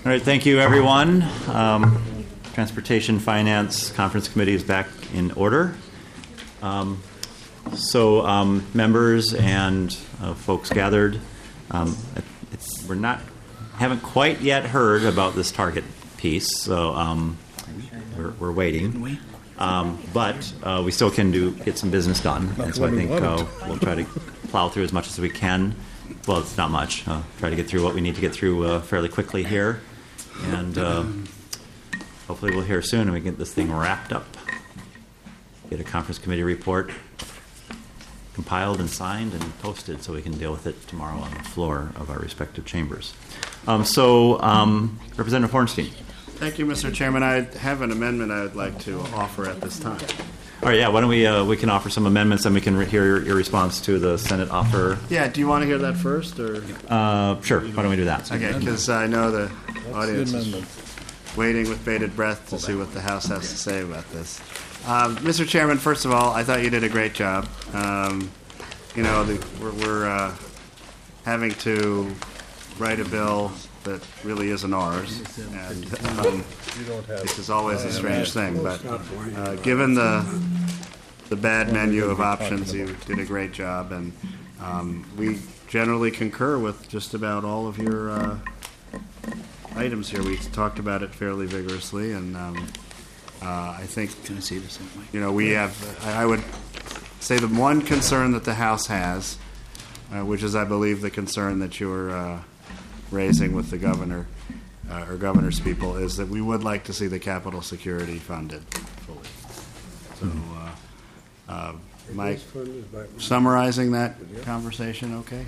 All right, thank you, everyone. Transportation Finance Conference Committee is back in order. Members and folks gathered, haven't quite yet heard about this Target piece, so we're waiting. But we still can get some business done, and so I think we'll try to plow through as much as we can. Well, it's not much. Try to get through what we need to get through fairly quickly here, and hopefully we'll hear soon and we can get this thing wrapped up. Get a conference committee report compiled and signed and posted so we can deal with it tomorrow on the floor of our respective chambers. Representative Hornstein. Thank you, Mr. Chairman. I have an amendment I would like to offer at this time. All right, yeah, why don't we can offer some amendments and we can hear your response to the Senate offer. Yeah, do you want to hear that first? Or Sure, why don't we do that? Okay, because I know the audience is waiting with bated breath to see what the House has to say about this. Mr. Chairman, first of all, I thought you did a great job. We're having to write a bill that really isn't ours, and this is always a strange thing. But given the bad menu of options, you did a great job, and we generally concur with just about all of your items here. We talked about it fairly vigorously, and I think we have. I would say the one concern that the House has, which is, I believe, the concern that you're raising with the governor or governor's people, is that we would like to see the Capitol security funded fully. So, Mike, summarizing that conversation, okay?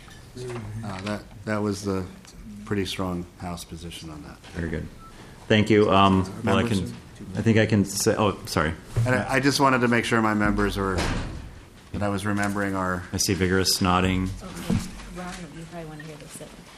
That was the pretty strong House position on that. Very good. Thank you. I think I can say. Oh, sorry. And I just wanted to make sure my members that I was remembering our. I see vigorous nodding. Okay. Ron, you probably want to hear this.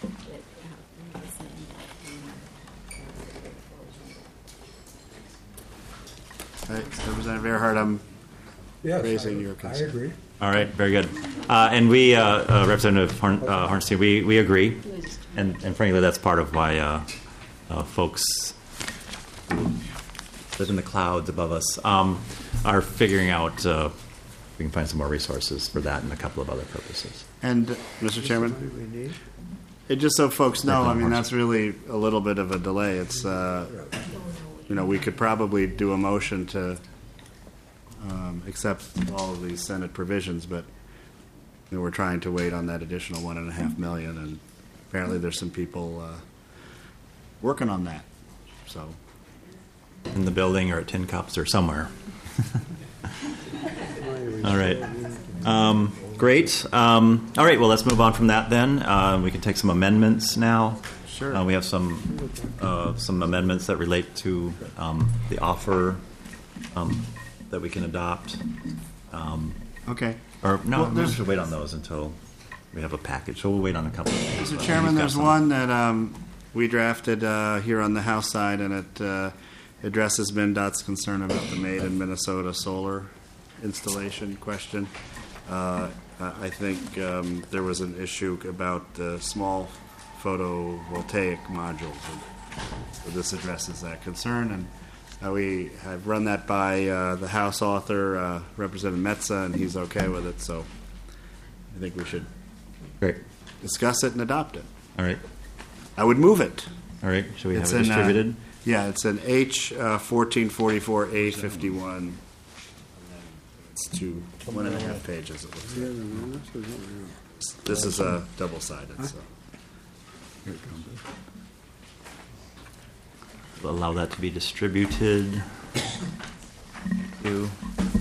Representative Earhart, I'm raising your concern. I agree. All right, very good. And we, Representative Hornstein, we agree. And frankly, that's part of why folks who live in the clouds above us are figuring out we can find some more resources for that and a couple of other purposes. And, Mr. Chairman, just so folks know, I mean, that's really a little bit of a delay. It's, we could probably do a motion to accept all of these Senate provisions, but we're trying to wait on that additional $1.5 million, and apparently there's some people working on that. So, in the building or at Tin Cups or somewhere. All right. Great. All right. Well, let's move on from that then. We can take some amendments now. Sure. We have some amendments that relate to the offer that we can adopt. Okay. Or no, we should wait on those until we have a package. So we'll wait on a couple of these. Mr. Chairman, there's one that we drafted here on the House side, and it addresses MnDOT's concern about the Made in Minnesota solar installation question. I think there was an issue about the small photovoltaic modules, and so this addresses that concern. And we have run that by the House author, Representative Metza, and he's okay with it. So I think we should discuss it and adopt it. All right. I would move it. All right. Should we have it distributed? Yeah, it's an H 1444A51. It's 1.5 pages. It looks like. This is a double-sided. So. Here it comes. We'll allow that to be distributed. Thank you.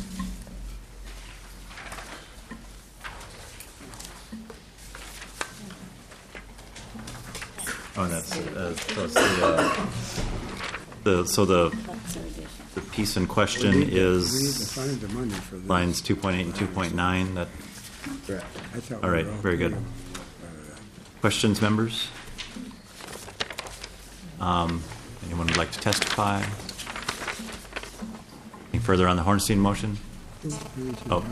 Oh, and that's the piece in question is lines 2.8 and 2.9. That. All right. Very good. Questions, members? Anyone would like to testify? Anything further on the Hornstein motion? Oh. All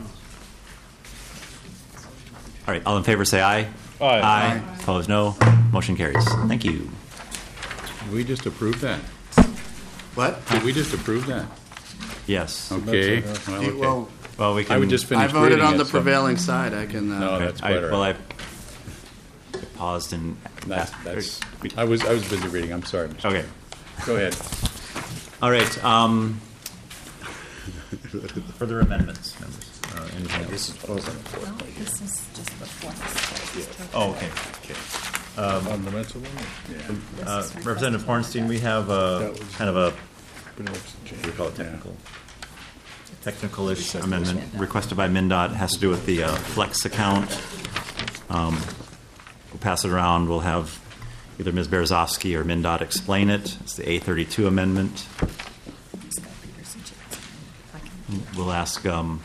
right. All in favor say aye. Aye. Opposed, no. Motion carries. Thank you. Did we just approve that? What? Did we just approve that? Yes. Okay. Do Well, you- okay. Well, Well, we can. I would just finish I voted reading on it, the so- prevailing side. I can. No, that's I, better. well, I paused and. That's, I was busy reading. I'm sorry. Mr. Okay. Go ahead. All right. Further amendments, members. Anything else? This is just the fourth. Oh, okay. On the mental one? Representative Hornstein, we have a kind of a, what do we call it, technical-ish amendment requested by MnDOT. It has to do with the flex account. We'll pass it around. We'll have either Ms. Berezovsky or MnDOT explain it. It's the A32 amendment. We'll ask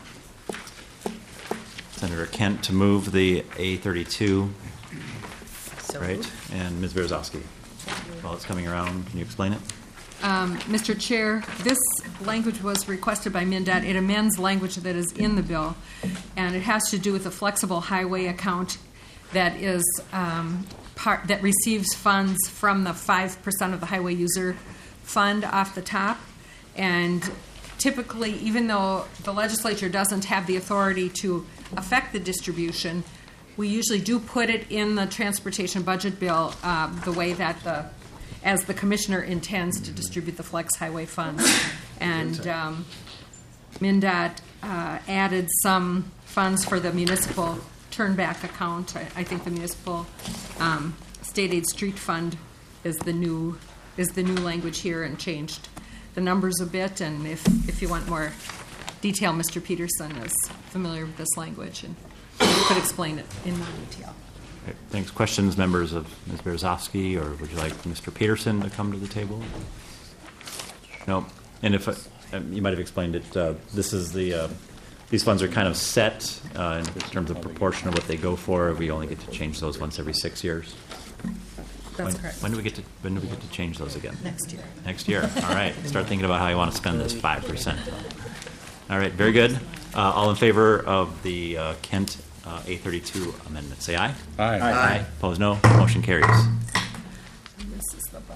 Senator Kent to move the A32, right? And Ms. Berezovsky, while it's coming around, can you explain it? Mr. Chair, this language was requested by MnDOT. It amends language that is in the bill, and it has to do with a flexible highway account that is that receives funds from the 5% of the highway user fund off the top. And typically, even though the legislature doesn't have the authority to affect the distribution, we usually do put it in the transportation budget bill the way that as the commissioner intends to distribute the flex highway funds. And MnDOT added some funds for the municipal turnback account. I think the municipal state aid street fund is the new language here, and changed the numbers a bit. And if you want more detail, Mr. Peterson is familiar with this language and could explain it in more detail. Okay, thanks. Questions, members of Ms. Berezovsky, or would you like Mr. Peterson to come to the table? No. And if you might have explained it, this is these funds are kind of set in terms of proportion of what they go for. We only get to change those once every 6 years. That's correct. When do we get to change those again? Next year. Next year. All right. Start thinking about how you want to spend this 5%. All right. Very good. All in favor of the Kent A32 amendment, say aye. Aye. Aye. Opposed, no. Motion carries. This is the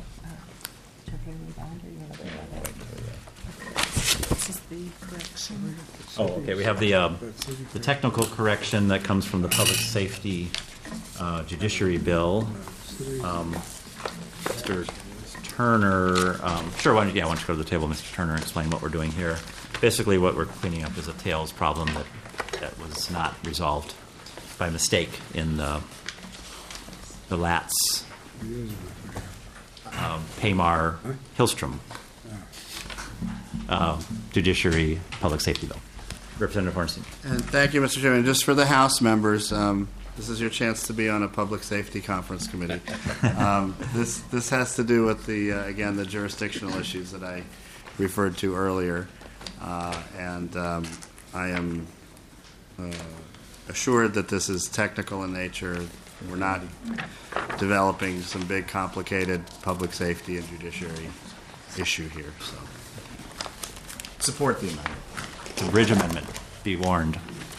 This is the correction. Oh, okay. We have the technical correction that comes from the public safety judiciary bill. Mr. Turner, sure. Why don't you go to the table, Mr. Turner, and explain what we're doing here. Basically, what we're cleaning up is a tails problem that was not resolved by mistake in the LATS Paymar Hillstrom judiciary public safety bill. Representative Hornstein. And thank you, Mr. Chairman. Just for the House members, this is your chance to be on a public safety conference committee. This has to do with again the jurisdictional issues that I referred to earlier, and I am assured that this is technical in nature. We're not developing some big complicated public safety and judiciary issue here. So support the amendment. It's a bridge amendment. Be warned.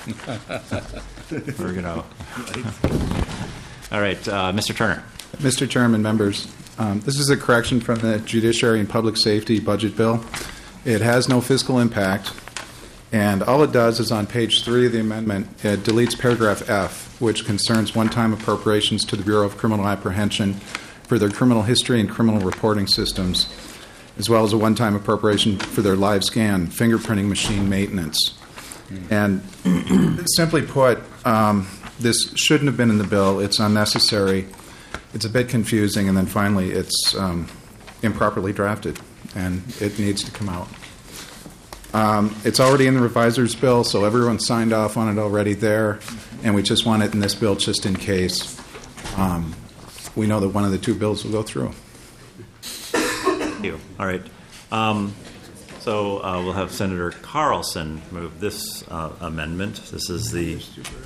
We're gonna. All right, Mr. Turner. Mr. Chairman, members, this is a correction from the Judiciary and Public Safety Budget Bill. It has no fiscal impact, and all it does is on page 3 of the amendment, it deletes paragraph F, which concerns one-time appropriations to the Bureau of Criminal Apprehension for their criminal history and criminal reporting systems, as well as a one-time appropriation for their live scan fingerprinting machine maintenance. And simply put, this shouldn't have been in the bill. It's unnecessary. It's a bit confusing. And then finally, it's improperly drafted, and it needs to come out. It's already in the reviser's bill, so everyone signed off on it already there, and we just want it in this bill just in case. We know that one of the two bills will go through. Thank you. All right. So we'll have Senator Carlson move this amendment. This is the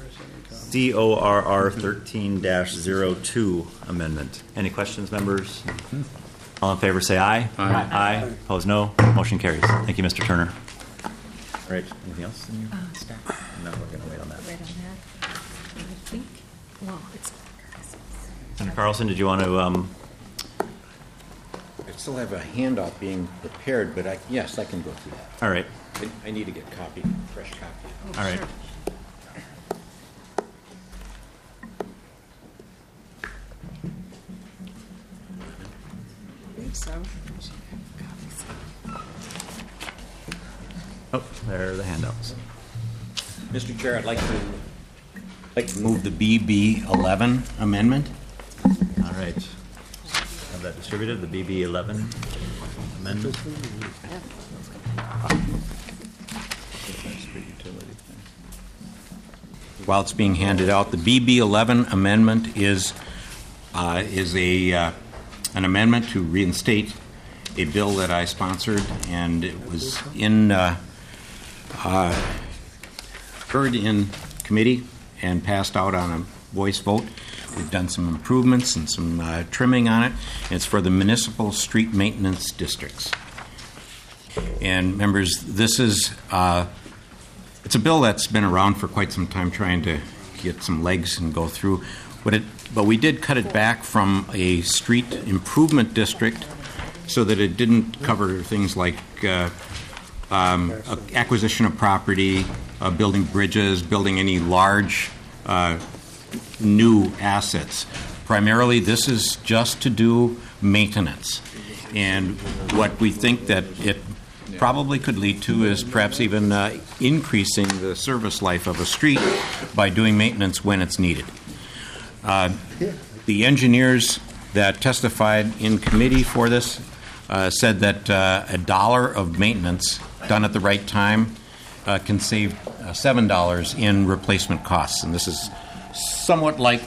DORR 13-02 amendment. Any questions, members? All in favor, say aye. Aye. Aye. Opposed, no. Motion carries. Thank you, Mr. Turner. All right. Anything else? No, we're going to wait on that. Right on that. I think, well, it's. Senator Carlson, did you want to still have a handout being prepared, but yes, I can go through that. All right. I need to get fresh copy. All right. So, Oh, there are the handouts. Mr. Chair, I'd like to move the BB 11 amendment. All right. Have that distributed, the BB 11 amendment. While it's being handed out, the BB 11 amendment is an amendment to reinstate a bill that I sponsored, and it was heard in committee and passed out on a voice vote. We've done some improvements and some trimming on it. It's for the municipal street maintenance districts. And members, this is it's a bill that's been around for quite some time, trying to get some legs and go through. But we did cut it back from a street improvement district so that it didn't cover things like acquisition of property, building bridges, building any large new assets. Primarily, this is just to do maintenance. And what we think that it probably could lead to is perhaps even increasing the service life of a street by doing maintenance when it's needed. The engineers that testified in committee for this said that $1 of maintenance done at the right time can save $7 in replacement costs. And this is somewhat like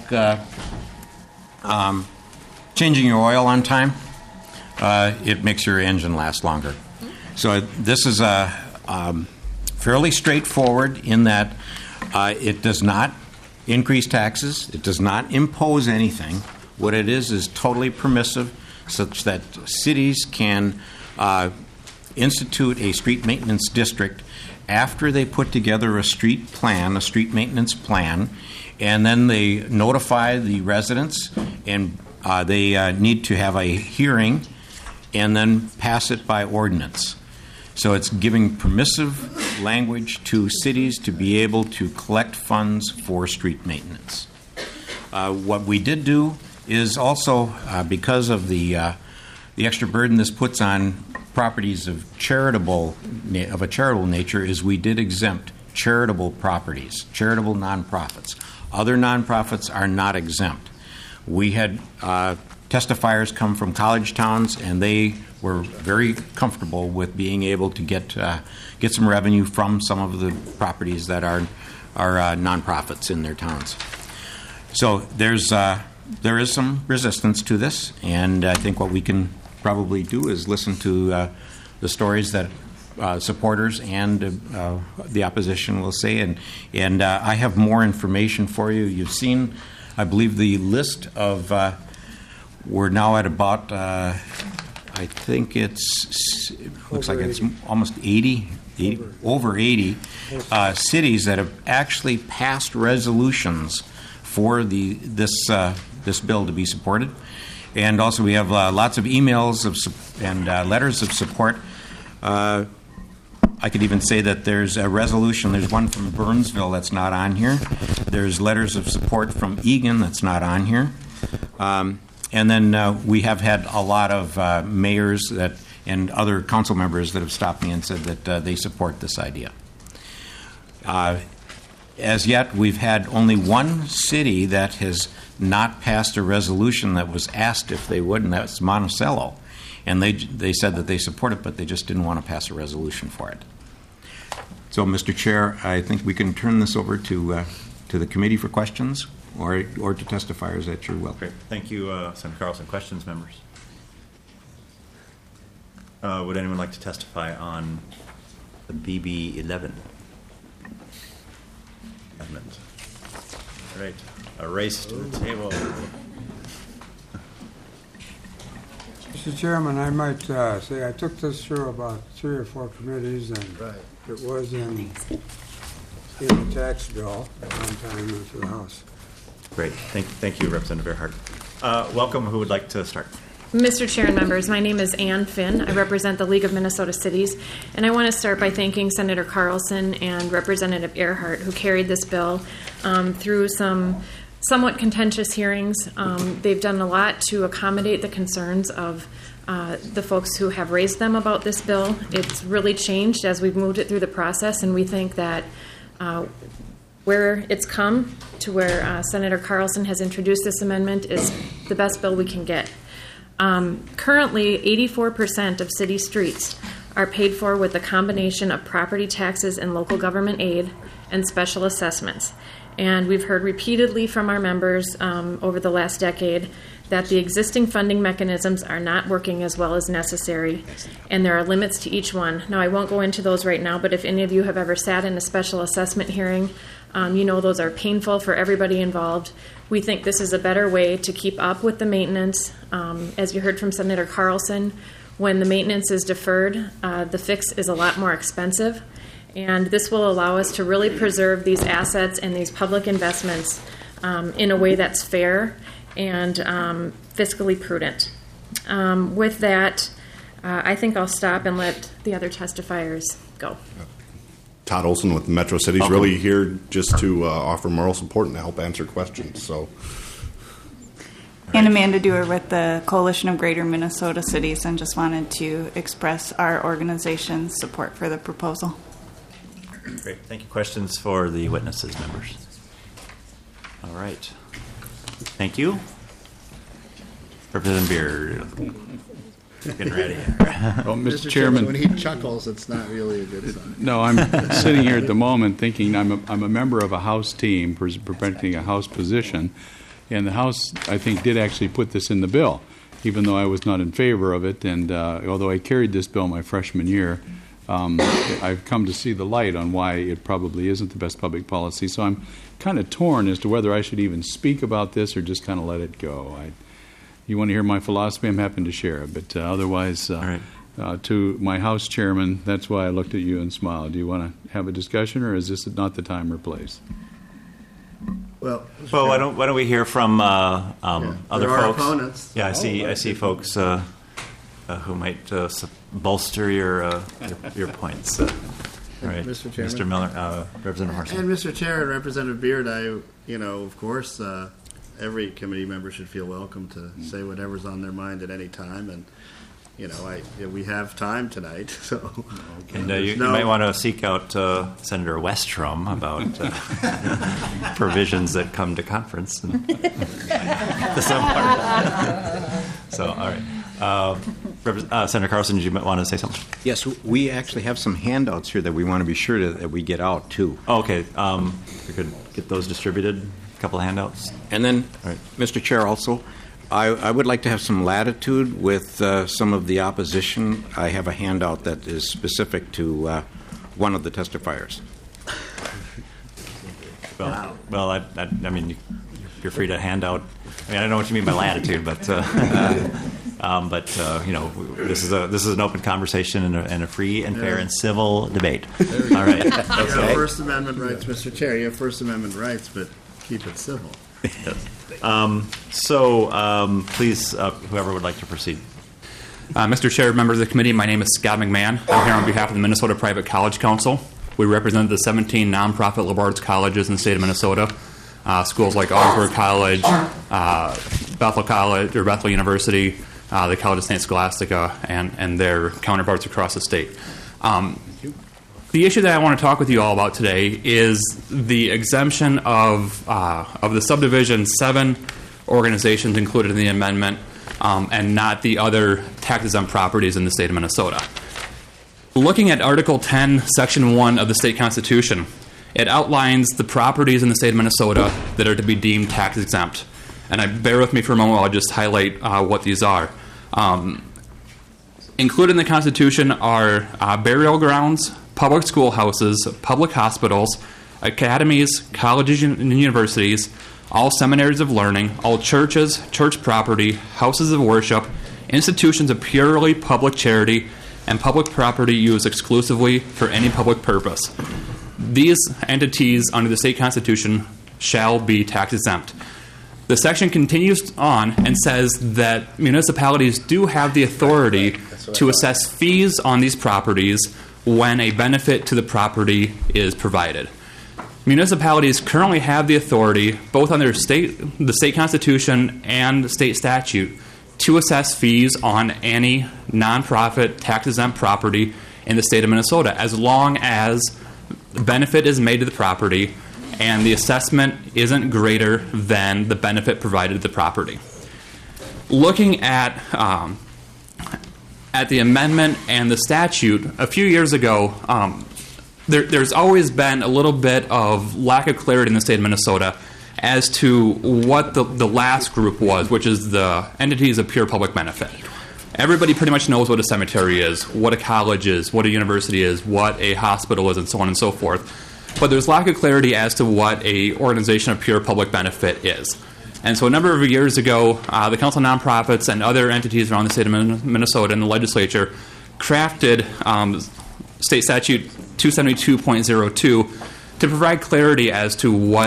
changing your oil on time. It makes your engine last longer. So this is fairly straightforward in that it does not increase taxes. It does not impose anything. What it is totally permissive, such that cities can institute a street maintenance district after they put together a street plan, a street maintenance plan, and then they notify the residents, and they need to have a hearing and then pass it by ordinance. So it's giving permissive language to cities to be able to collect funds for street maintenance. What we did do is also, because of the extra burden this puts on properties of a charitable nature, is we did exempt charitable properties, charitable nonprofits. Other nonprofits are not exempt. We had testifiers come from college towns, and they were very comfortable with being able to get some revenue from some of the properties that are nonprofits in their towns. So there is some resistance to this, and I think what we can probably do is listen to the stories that supporters and the opposition will say, and I have more information for you. You've seen, I believe, the list of. We're now at about. I think it looks like it's almost 80 cities that have actually passed resolutions for this bill to be supported. And also we have lots of emails and letters of support. I could even say that there's a resolution. There's one from Burnsville that's not on here. There's letters of support from Egan that's not on here. And then we have had a lot of mayors and other council members that have stopped me and said that they support this idea. As yet, we've had only one city that has not passed a resolution that was asked if they would, and that's Monticello. And they said that they support it, but they just didn't want to pass a resolution for it. So, Mr. Chair, I think we can turn this over to the committee for questions. Or to testifiers at your will. Great. Thank you, Senator Carlson. Questions, members? Would anyone like to testify on the BB 11 amendment? All right. A race to the table. Mr. Chairman, I might say I took this through about 3 or 4 committees, and it was in the tax bill at one time into the House. Great. Thank you, Representative Earhart. Welcome. Who would like to start? Mr. Chair and members, my name is Ann Finn. I represent the League of Minnesota Cities, and I want to start by thanking Senator Carlson and Representative Earhart, who carried this bill through some somewhat contentious hearings. They've done a lot to accommodate the concerns of the folks who have raised them about this bill. It's really changed as we've moved it through the process, and we think that where it's come to where Senator Carlson has introduced this amendment is the best bill we can get. Currently, 84% of city streets are paid for with a combination of property taxes and local government aid and special assessments. And we've heard repeatedly from our members over the last decade that the existing funding mechanisms are not working as well as necessary, and there are limits to each one. Now, I won't go into those right now, but if any of you have ever sat in a special assessment hearing, you know those are painful for everybody involved. We think this is a better way to keep up with the maintenance. As you heard from Senator Carlson, when the maintenance is deferred, the fix is a lot more expensive. And this will allow us to really preserve these assets and these public investments in a way that's fair and fiscally prudent. With that, I think I'll stop and let the other testifiers go. Todd Olson with Metro Cities, really here just to offer moral support and to help answer questions. So, And Amanda Dewar with the Coalition of Greater Minnesota Cities, and just wanted to express our organization's support for the proposal. Great. Thank you. Questions for the witnesses, members? All right. Thank you. Representative Beard. Getting ready. Well, Mr. Chairman, when he chuckles, it's not really a good sign. no, I'm sitting here at the moment thinking I'm a member of a House team presenting a House position, and the House, I think, did actually put this in the bill, even though I was not in favor of it. And although I carried this bill my freshman year, I've come to see the light on why it probably isn't the best public policy. So I'm kind of torn as to whether I should even speak about this or just kind of let it go. You want to hear my philosophy, I'm happy to share it. But otherwise, to my House chairman, that's why I looked at you and smiled. Do you want to have a discussion, or is this not the time or place? Well, why don't we hear from other folks? Opponents. Yeah, I see folks who might bolster your points. All right, Mr. Chairman. Mr. Miller, Representative Harrison. And Mr. Chair and Representative Beard, of course, every committee member should feel welcome to say whatever's on their mind at any time, and we have time tonight, so. And you might want to seek out Senator Westrom about provisions that come to conference. And so, all right. Senator Carlson, did you want to say something? Yes, we actually have some handouts here that we want to be sure that we get out, too. Oh, okay. We could get those distributed, a couple of handouts. And then, Mr. Chair, also, I would like to have some latitude with some of the opposition. I have a handout that is specific to one of the testifiers. Well, I mean, you're free to hand out. I mean, I don't know what you mean by latitude, but this is an open conversation and a free and fair and civil debate. All right. You have First Amendment rights, Mr. Chair. You have First Amendment rights, but keep it civil. Yes. Please, whoever would like to proceed. Mr. Chair, members of the committee, my name is Scott McMahon. I'm here on behalf of the Minnesota Private College Council. We represent the 17 nonprofit liberal arts colleges in the state of Minnesota. Schools like Augsburg College, Bethel College, or Bethel University, the College of St. Scholastica, and their counterparts across the state. The issue that I want to talk with you all about today is the exemption of the subdivision 7 organizations included in the amendment, and not the other tax-exempt properties in the state of Minnesota. Looking at Article 10, Section 1 of the state constitution, it outlines the properties in the state of Minnesota that are to be deemed tax-exempt. And bear with me for a moment while I just highlight what these are. Included in the Constitution are burial grounds, public schoolhouses, public hospitals, academies, colleges and universities, all seminaries of learning, all churches, church property, houses of worship, institutions of purely public charity, and public property used exclusively for any public purpose. These entities under the state constitution shall be tax exempt. The section continues on and says that municipalities do have the authority to assess fees on these properties when a benefit to the property is provided. Municipalities currently have the authority, both under the state constitution and state statute, to assess fees on any nonprofit tax-exempt property in the state of Minnesota, as long as the benefit is made to the property and the assessment isn't greater than the benefit provided to the property. Looking at the amendment and the statute, a few years ago, there's always been a little bit of lack of clarity in the state of Minnesota as to what the last group was, which is the entities of pure public benefit. Everybody pretty much knows what a cemetery is, what a college is, what a university is, what a hospital is, and so on and so forth. But there's lack of clarity as to what a organization of pure public benefit is. And so a number of years ago, the Council of Nonprofits and other entities around the state of Minnesota and the legislature crafted State Statute 272.02 to provide clarity as to what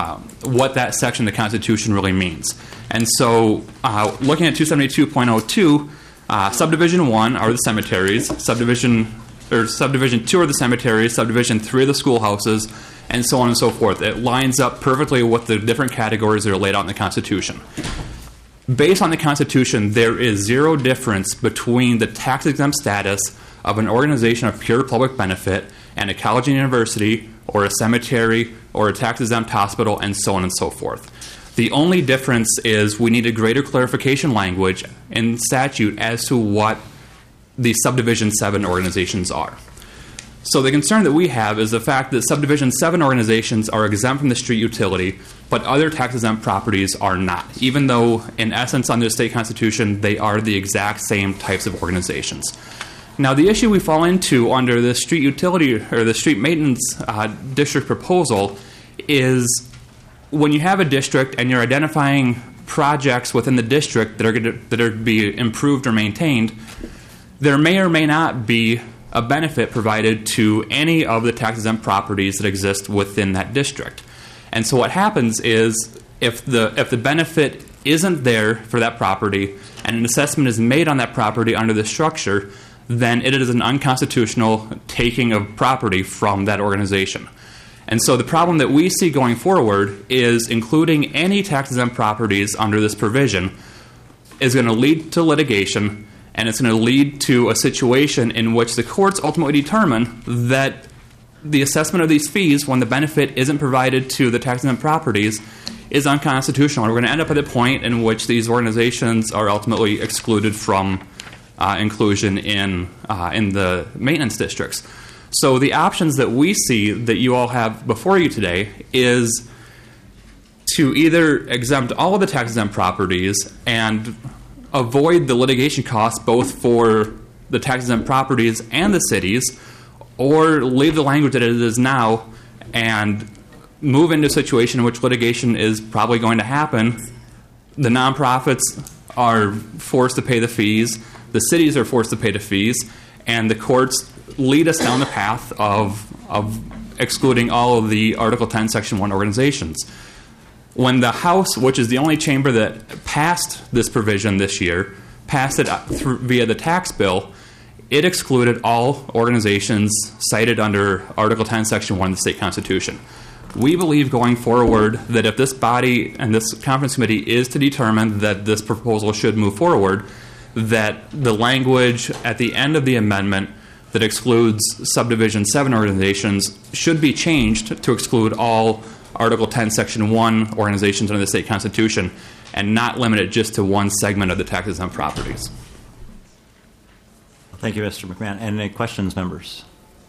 that section of the Constitution really means. And so looking at 272.02, Subdivision 1 are the cemeteries, Subdivision 2 are the cemeteries, Subdivision 3 are the schoolhouses, and so on and so forth. It lines up perfectly with the different categories that are laid out in the Constitution. Based on the Constitution, there is zero difference between the tax-exempt status of an organization of pure public benefit and a college and university, or a cemetery, or a tax-exempt hospital, and so on and so forth. The only difference is we need a greater clarification language in statute as to what the Subdivision 7 organizations are. So the concern that we have is the fact that Subdivision 7 organizations are exempt from the street utility, but other tax-exempt properties are not, even though, in essence, under the state constitution, they are the exact same types of organizations. Now, the issue we fall into under the street utility or the street maintenance district proposal is when you have a district and you're identifying projects within the district that are to be improved or maintained, there may or may not be a benefit provided to any of the tax-exempt properties that exist within that district. And so what happens is if the benefit isn't there for that property and an assessment is made on that property under the structure, then it is an unconstitutional taking of property from that organization. And so the problem that we see going forward is including any tax-exempt properties under this provision is going to lead to litigation, and it's going to lead to a situation in which the courts ultimately determine that the assessment of these fees, when the benefit isn't provided to the tax-exempt properties, is unconstitutional. And we're going to end up at a point in which these organizations are ultimately excluded from inclusion in the maintenance districts. So the options that we see that you all have before you today is to either exempt all of the tax-exempt properties and avoid the litigation costs both for the tax-exempt properties and the cities, or leave the language that it is now and move into a situation in which litigation is probably going to happen. The nonprofits are forced to pay the fees, the cities are forced to pay the fees, and the courts lead us down the path of excluding all of the Article 10, Section 1 organizations. When the House, which is the only chamber that passed this provision this year, passed it via the tax bill, it excluded all organizations cited under Article 10, Section 1 of the state constitution. We believe going forward that if this body and this conference committee is to determine that this proposal should move forward, that the language at the end of the amendment that excludes Subdivision 7 organizations should be changed to exclude all Article 10, Section 1 organizations under the state constitution and not limit it just to one segment of the tax-exempt properties. Thank you, Mr. McMahon. Any questions, members?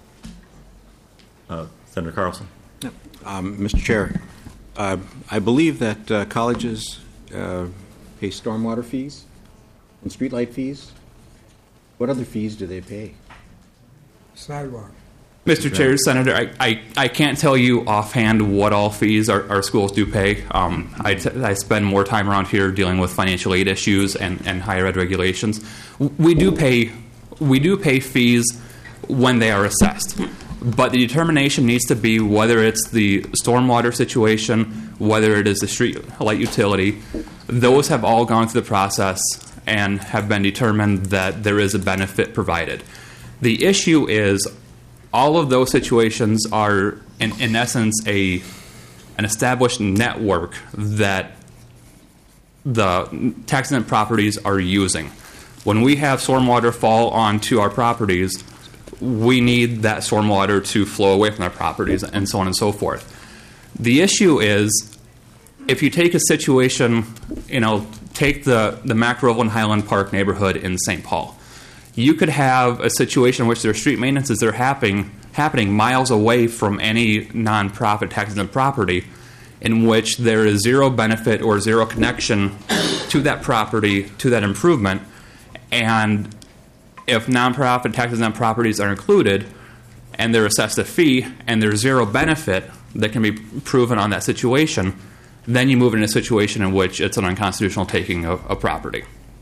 Senator Carlson. Mr. Chair, I believe that colleges pay stormwater fees and streetlight fees. What other fees do they pay? Sidewalk. Mr. Chair, Senator, I can't tell you offhand what all fees our schools do pay. I spend more time around here dealing with financial aid issues and higher ed regulations. We do pay fees when they are assessed. But the determination needs to be whether it's the stormwater situation, whether it is the street light utility. Those have all gone through the process and have been determined that there is a benefit provided. The issue is all of those situations are, in essence, an established network that the tax exempt properties are using. When we have stormwater fall onto our properties, we need that stormwater to flow away from our properties, and so on and so forth. The issue is, if you take a situation, take the Macroval and Highland Park neighborhood in St. Paul. You could have a situation in which their street maintenances are happening miles away from any nonprofit tax-exempt property, in which there is zero benefit or zero connection to that property, to that improvement, and if nonprofit tax-exempt properties are included and they're assessed a fee and there's zero benefit that can be proven on that situation, then you move into a situation in which it's an unconstitutional taking of property.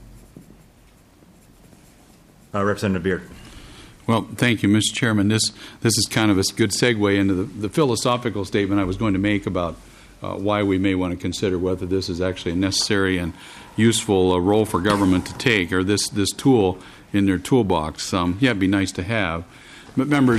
Representative Beard. Well, thank you, Mr. Chairman. This is kind of a good segue into the philosophical statement I was going to make about why we may want to consider whether this is actually a necessary and useful role for government to take, or this tool in their toolbox. It'd be nice to have. But members,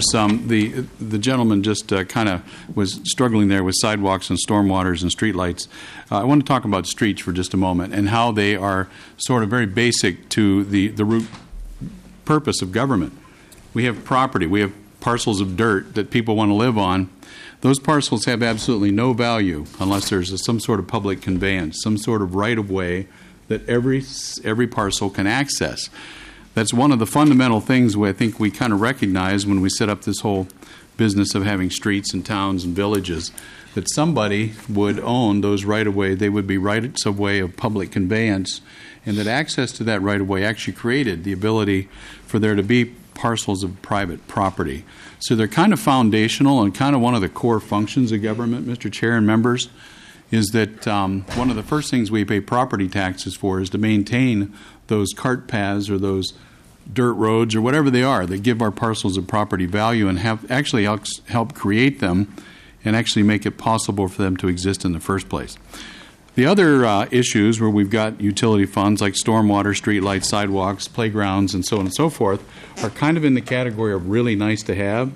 the gentleman just kind of was struggling there with sidewalks and stormwaters and streetlights. I want to talk about streets for just a moment and how they are sort of very basic to the root purpose of government. We have property. We have parcels of dirt that people want to live on. Those parcels have absolutely no value unless there's some sort of public conveyance, some sort of right-of-way that every parcel can access. That's one of the fundamental things I think we kind of recognize when we set up this whole business of having streets and towns and villages, that somebody would own those right-of-way. They would be rights-of-way of public conveyance, and that access to that right-of-way actually created the ability for there to be parcels of private property. So they're kind of foundational and kind of one of the core functions of government, Mr. Chair and members, is that one of the first things we pay property taxes for is to maintain those cart paths or those dirt roads or whatever they are that give our parcels of property value and have actually help create them and actually make it possible for them to exist in the first place. The other issues where we've got utility funds like stormwater, streetlights, sidewalks, playgrounds, and so on and so forth are kind of in the category of really nice to have,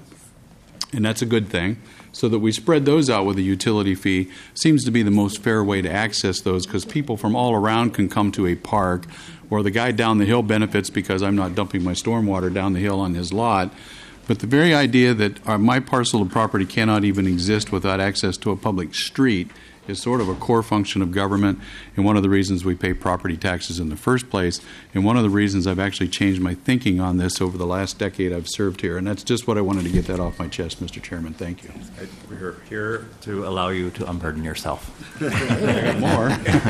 and that's a good thing. So that we spread those out with a utility fee seems to be the most fair way to access those, because people from all around can come to a park, or the guy down the hill benefits because I'm not dumping my stormwater down the hill on his lot. But the very idea that my parcel of property cannot even exist without access to a public street is sort of a core function of government, and one of the reasons we pay property taxes in the first place, and one of the reasons I've actually changed my thinking on this over the last decade I've served here. And that's just what I wanted to get that off my chest, Mr. Chairman. Thank you. We're here to allow you to unburden yourself. I got more.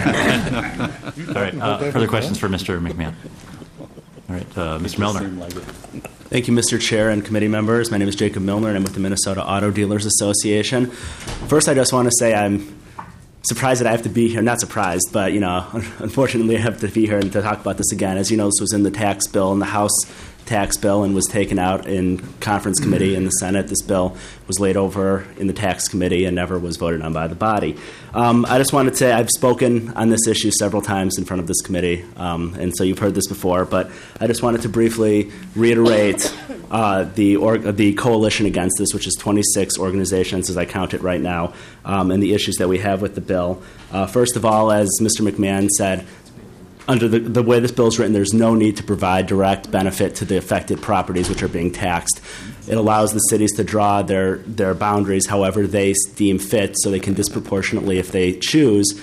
All right. Further questions for Mr. McMahon? All right. Mr. Milner. Thank you, Mr. Chair and committee members. My name is Jacob Milner, and I'm with the Minnesota Auto Dealers Association. First, I just want to say I'm surprised that I have to be here. Not surprised, but, unfortunately I have to be here and to talk about this again. As you know, this was in the tax bill, in the House tax bill, and was taken out in conference committee in the Senate. This bill was laid over in the tax committee and never was voted on by the body. I just wanted to say I've spoken on this issue several times in front of this committee, and so you've heard this before, but I just wanted to briefly reiterate the coalition against this, which is 26 organizations as I count it right now, and the issues that we have with the bill. First of all, as Mr. McMahon said, under the way this bill is written, there's no need to provide direct benefit to the affected properties which are being taxed. It allows the cities to draw their boundaries however they deem fit, so they can disproportionately, if they choose,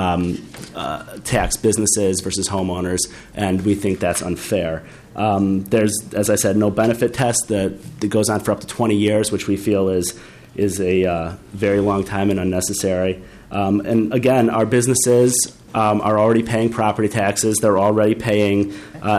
tax businesses versus homeowners, and we think that's unfair. There's, as I said, no benefit test that goes on for up to 20 years, which we feel is a very long time and unnecessary. And again, our businesses are already paying property taxes. They're already paying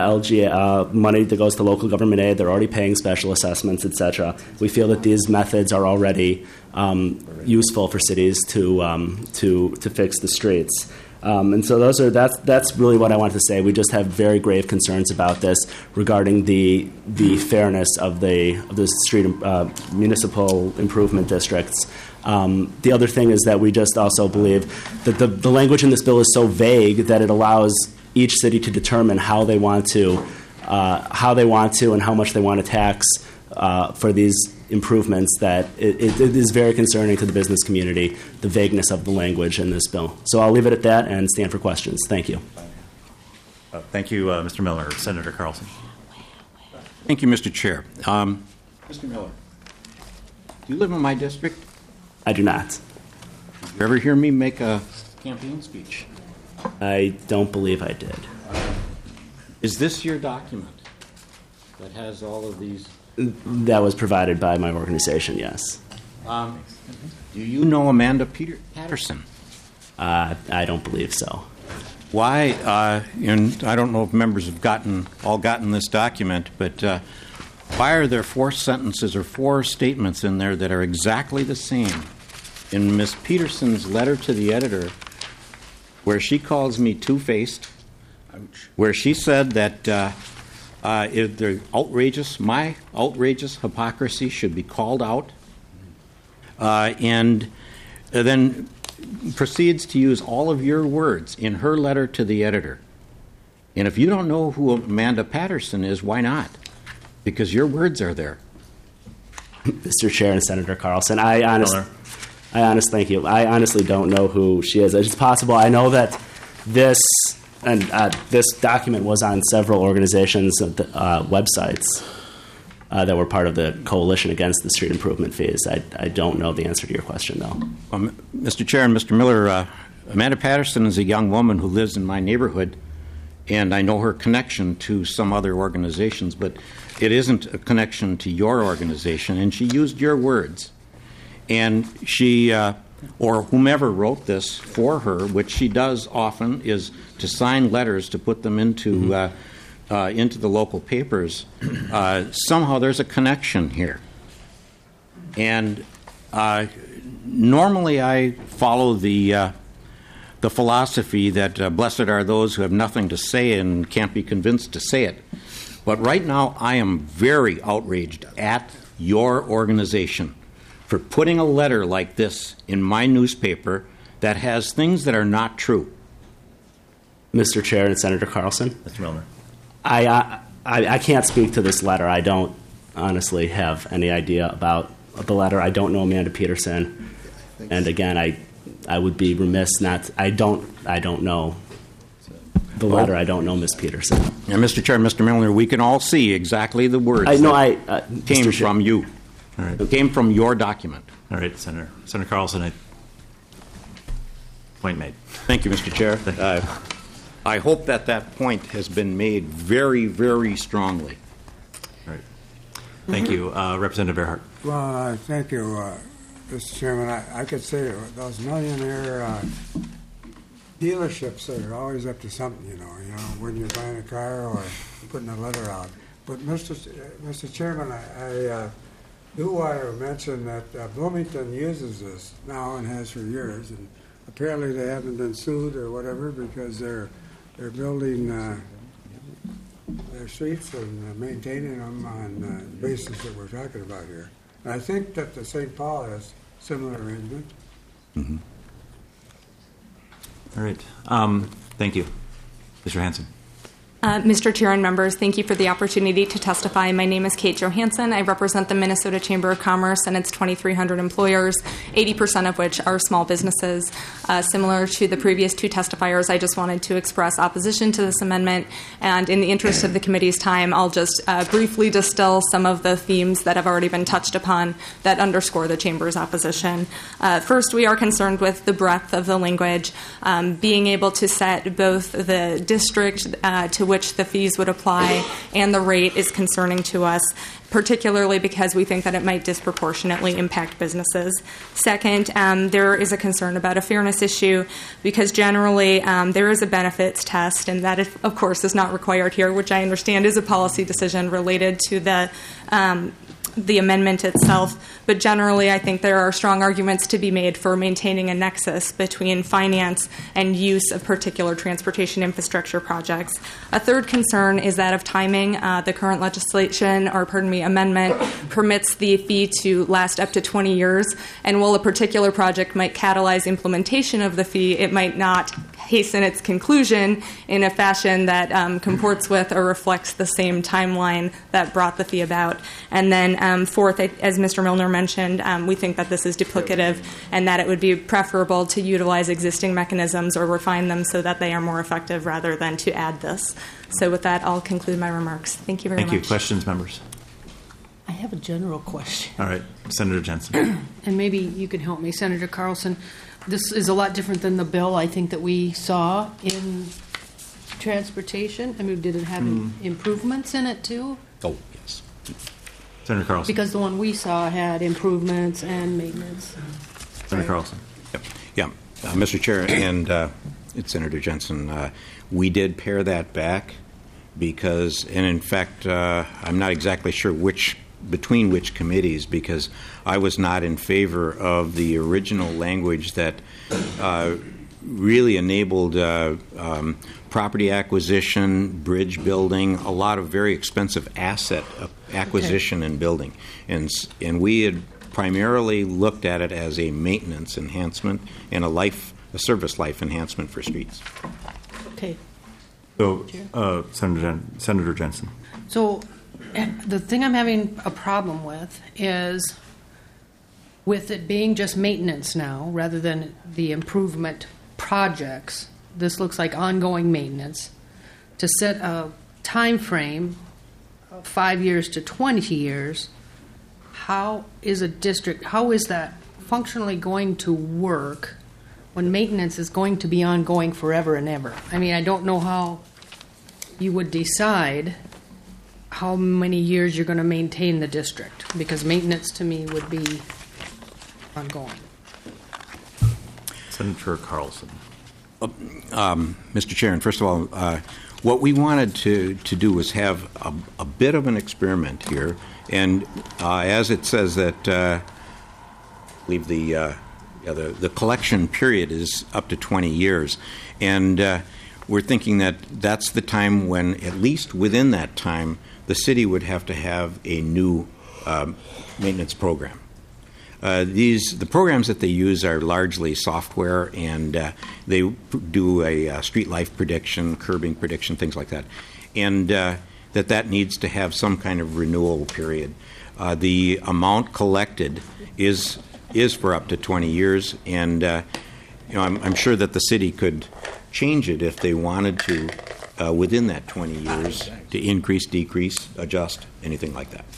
money that goes to local government aid. They're already paying special assessments, etc. We feel that these methods are already useful for cities to fix the streets. And so that's really what I wanted to say. We just have very grave concerns about this regarding the fairness of the street municipal improvement districts. The other thing is that we just also believe that the language in this bill is so vague that it allows each city to determine how they want to and how much they want to tax for these improvements, that it is very concerning to the business community, the vagueness of the language in this bill. So I'll leave it at that and stand for questions. Thank you. Thank you, Mr. Miller. Senator Carlson. Thank you, Mr. Chair. Mr. Miller, do you live in my district? I do not. Did you ever hear me make a campaign speech? I don't believe I did. Is this your document that has all of these? That was provided by my organization, yes. Do you know Amanda Patterson? I don't believe so. Why, and I don't know if members have all gotten this document, but why are there 4 sentences or 4 statements in there that are exactly the same? In Ms. Peterson's letter to the editor, where she calls me two-faced, where she said that my outrageous hypocrisy should be called out, and then proceeds to use all of your words in her letter to the editor. And if you don't know who Amanda Patterson is, why not? Because your words are there. Mr. Chair and Senator Carlson, I honestly don't know who she is. It's possible. I know that this document was on several organizations' websites that were part of the coalition against the street improvement fees. I don't know the answer to your question, though. Mr. Chair and Mr. Miller, Amanda Patterson is a young woman who lives in my neighborhood, and I know her connection to some other organizations, but it isn't a connection to your organization, and she used your words. And she, or whomever wrote this for her, which she does often, is to sign letters to put them into the local papers. Somehow there's a connection here. And normally I follow the philosophy that blessed are those who have nothing to say and can't be convinced to say it. But right now I am very outraged at your organization for putting a letter like this in my newspaper that has things that are not true. Mr. Chair and Senator Carlson? Mr. Milner. I can't speak to this letter. I don't honestly have any idea about the letter. I don't know Amanda Peterson. And again, I would be remiss not. I don't know the letter. I don't know Ms. Peterson. Now, Mr. Chair, Mr. Milner, we can all see exactly the words came from you. All right. It came from your document. All right, Senator Carlson, point made. Thank you, Mr. Chair. I hope that point has been made very, very strongly. All right. Thank you. Representative Earhart. Well, thank you, Mr. Chairman. I could say those millionaire dealerships are always up to something, you know, when you're buying a car or putting a letter out. But, Mr. Chairman, I do want to mention that Bloomington uses this now and has for years, and apparently they haven't been sued or whatever because they're building their streets and maintaining them on the basis that we're talking about here. And I think that the St. Paul has similar arrangement. Mm-hmm. All right. Thank you. Mr. Hanson. Mr. Chair and members, thank you for the opportunity to testify. My name is Kate Johansson. I represent the Minnesota Chamber of Commerce and its 2,300 employers, 80% of which are small businesses. Similar to the previous two testifiers, I just wanted to express opposition to this amendment. And in the interest of the committee's time, I'll just briefly distill some of the themes that have already been touched upon that underscore the Chamber's opposition. First, we are concerned with the breadth of the language, being able to set both the district to which the fees would apply and the rate is concerning to us, particularly because we think that it might disproportionately impact businesses. Second, there is a concern about a fairness issue because generally there is a benefits test, and that, of course, is not required here, which I understand is a policy decision related to the the amendment itself, but generally I think there are strong arguments to be made for maintaining a nexus between finance and use of particular transportation infrastructure projects. A third concern is that of timing. The current amendment permits the fee to last up to 20 years, and while a particular project might catalyze implementation of the fee, it might not hasten its conclusion in a fashion that comports with or reflects the same timeline that brought the fee about. And then fourth, as Mr. Milner mentioned, we think that this is duplicative and that it would be preferable to utilize existing mechanisms or refine them so that they are more effective rather than to add this. So with that, I'll conclude my remarks. Thank you very much. Thank you. Questions, members? I have a general question. All right. Senator Jensen. And maybe you can help me, Senator Carlson. This is a lot different than the bill, I think, that we saw in transportation. I mean, did it have improvements in it, too? Oh, yes. Senator Carlson. Because the one we saw had improvements and maintenance. Senator Carlson. Yep. Yeah. Mr. Chair and it's Senator Jensen, we did pare that back because, and in fact, I'm not exactly sure between which committees, because I was not in favor of the original language that really enabled property acquisition, bridge building, a lot of very expensive asset acquisition and building. And we had primarily looked at it as a maintenance enhancement and a service life enhancement for streets. Okay. So, Senator Jensen. So the thing I'm having a problem with is with it being just maintenance now rather than the improvement projects. This looks like ongoing maintenance. To set a time frame of 5 years to 20 years, how is that functionally going to work when maintenance is going to be ongoing forever and ever? I mean, I don't know how you would decide how many years you're going to maintain the district, because maintenance to me would be ongoing. Senator Carlson. Mr. Chair, and first of all, what we wanted to do was have a bit of an experiment here, and as it says that I believe the collection period is up to 20 years, and we're thinking that that's the time when, at least within that time, the city would have to have a new maintenance program. The programs that they use are largely software, and they do a street life prediction, curbing prediction, things like that, and that needs to have some kind of renewal period. The amount collected is for up to 20 years, and I'm sure that the city could change it if they wanted to within that 20 years to increase, decrease, adjust, anything like that.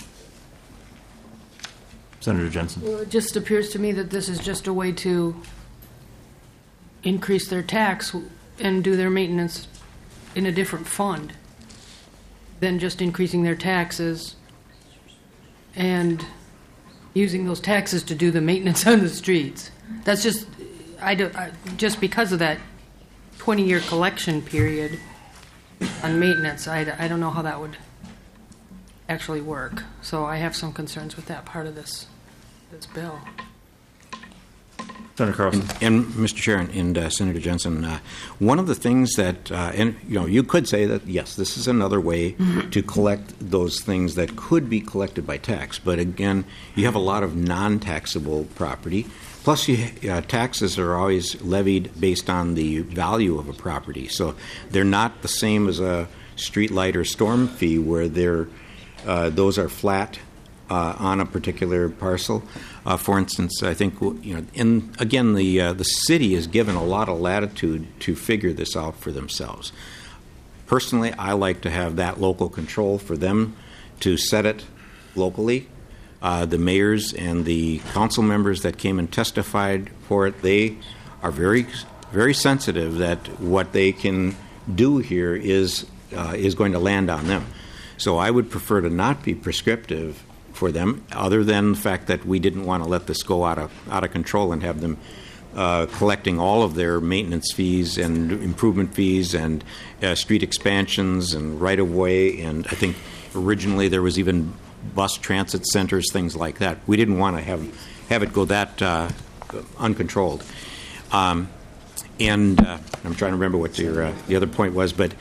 Senator Jensen. Well, it just appears to me that this is just a way to increase their tax and do their maintenance in a different fund than just increasing their taxes and using those taxes to do the maintenance on the streets. That's just, just because of that 20-year collection period on maintenance, I don't know how that would actually work. So I have some concerns with that part of this bill. Senator Carlson. And Mr. Chair and Senator Jensen, one of the things that, you could say that, yes, this is another way to collect those things that could be collected by tax. But again, you have a lot of non-taxable property. Plus, taxes are always levied based on the value of a property. So they're not the same as a street light or storm fee where those are flat on a particular parcel. For instance, I think, the city is given a lot of latitude to figure this out for themselves. Personally, I like to have that local control for them to set it locally. The mayors and the council members that came and testified for it, they are very, very sensitive that what they can do here is going to land on them. So I would prefer to not be prescriptive for them, other than the fact that we didn't want to let this go out of control and have them collecting all of their maintenance fees and improvement fees and street expansions and right-of-way. And I think originally there was even bus transit centers, things like that. We didn't want to have it go that uncontrolled. And I'm trying to remember what the other point was, but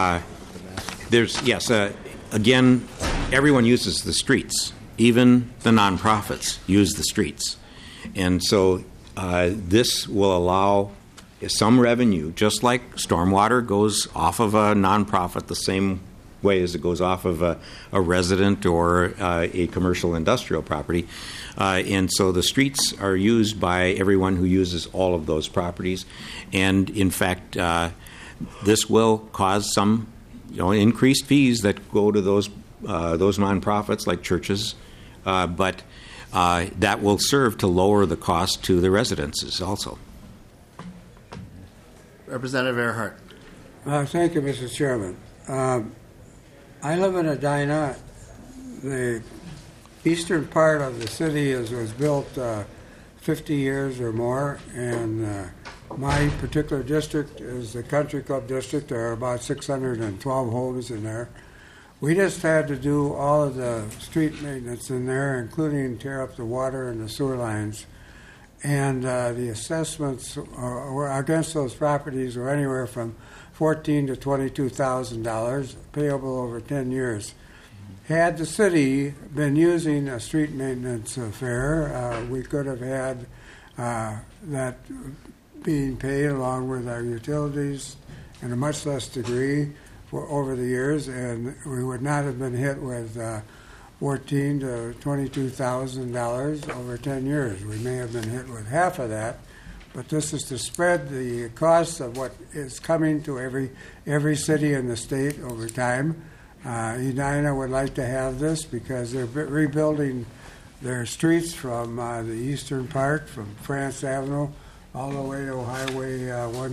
again, everyone uses the streets. Even the nonprofits use the streets. And so this will allow some revenue, just like stormwater goes off of a nonprofit the same way as it goes off of a resident or a commercial industrial property. And so the streets are used by everyone who uses all of those properties. And in fact, this will cause some increased fees that go to those nonprofits like churches, but that will serve to lower the cost to the residences also. Representative Earhart. Thank you, Mr. Chairman. I live in Edina. The eastern part of the city was built 50 years or more, and my particular district is the Country Club District. There are about 612 homes in there. We just had to do all of the street maintenance in there, including tear up the water and the sewer lines. And the assessments against those properties were anywhere from $14,000 to $22,000, payable over 10 years. Had the city been using a street maintenance fare, we could have had that being paid along with our utilities in a much less degree over the years, and we would not have been hit with $14,000 to $22,000 over 10 years. We may have been hit with half of that, but this is to spread the costs of what is coming to every city in the state over time. Edina would like to have this because they're rebuilding their streets from the eastern part, from France Avenue, all the way to Highway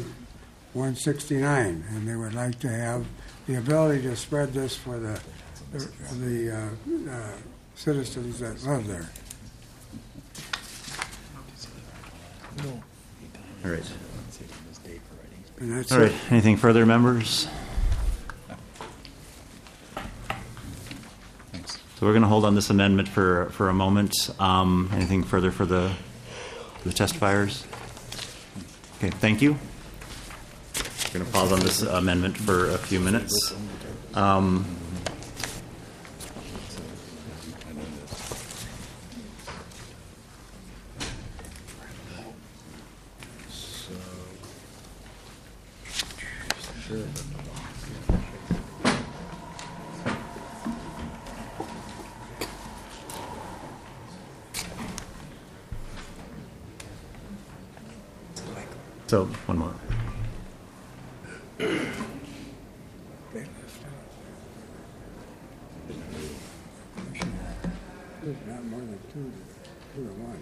169, and they would like to have the ability to spread this for the citizens that live there. All right. And that's All right. it. Anything further, members? So we're going to hold on this amendment for a moment. Anything further for the testifiers? Okay, thank you. We're going to pause on this amendment for a few minutes. So, one more. Not more than two to one.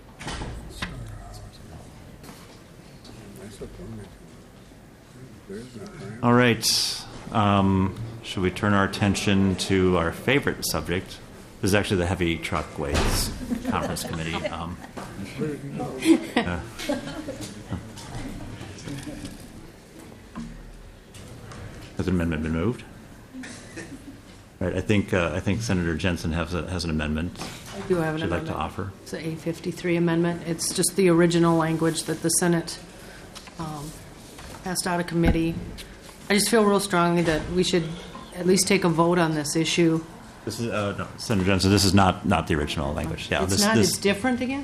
All right. Should we turn our attention to our favorite subject? This is actually the Heavy Truck Ways Conference Committee. Has an amendment been moved? All right. I think Senator Jensen has an amendment. I do have an she'd amendment. like to offer. It's an A53 amendment. It's just the original language that the Senate passed out of committee. I just feel real strongly that we should at least take a vote on this issue. This is no, Senator Jensen. This is not the original language. Yeah, It's not. It's different again.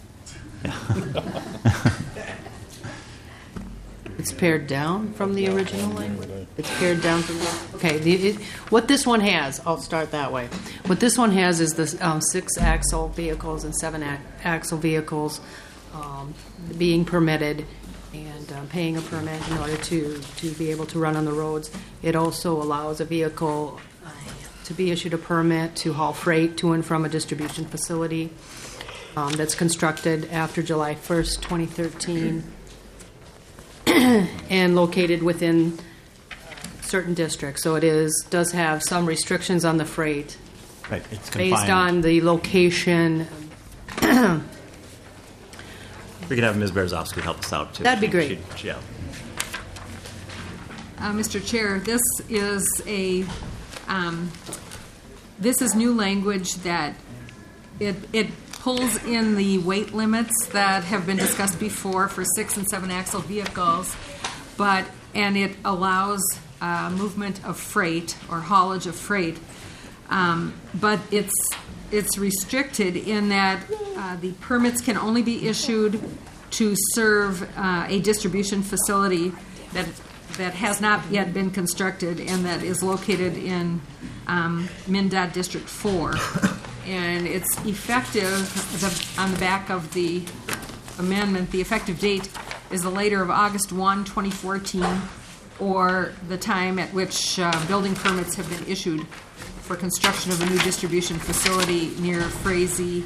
It's pared down from the original language. It's pared down from the. Okay. What this one has, I'll start that way. What this one has is the 6-axle vehicles and 7-axle vehicles being permitted and paying a permit in order to be able to run on the roads. It also allows a vehicle to be issued a permit to haul freight to and from a distribution facility that's constructed after July 1st, 2013, and located within certain districts. So it does have some restrictions on the freight. Right, it's based confined. on the location. We could have Ms. Berezovsky help us out too. That'd be great. Yeah. Mr. Chair, this is a This is new language that it pulls in the weight limits that have been discussed before for 6 and 7 axle vehicles, and it allows movement of freight or haulage of freight, but it's restricted in that the permits can only be issued to serve a distribution facility that has not yet been constructed and that is located in MnDOT District 4. And it's effective, on the back of the amendment, the effective date is the later of August 1, 2014, or the time at which building permits have been issued for construction of a new distribution facility near Frazee.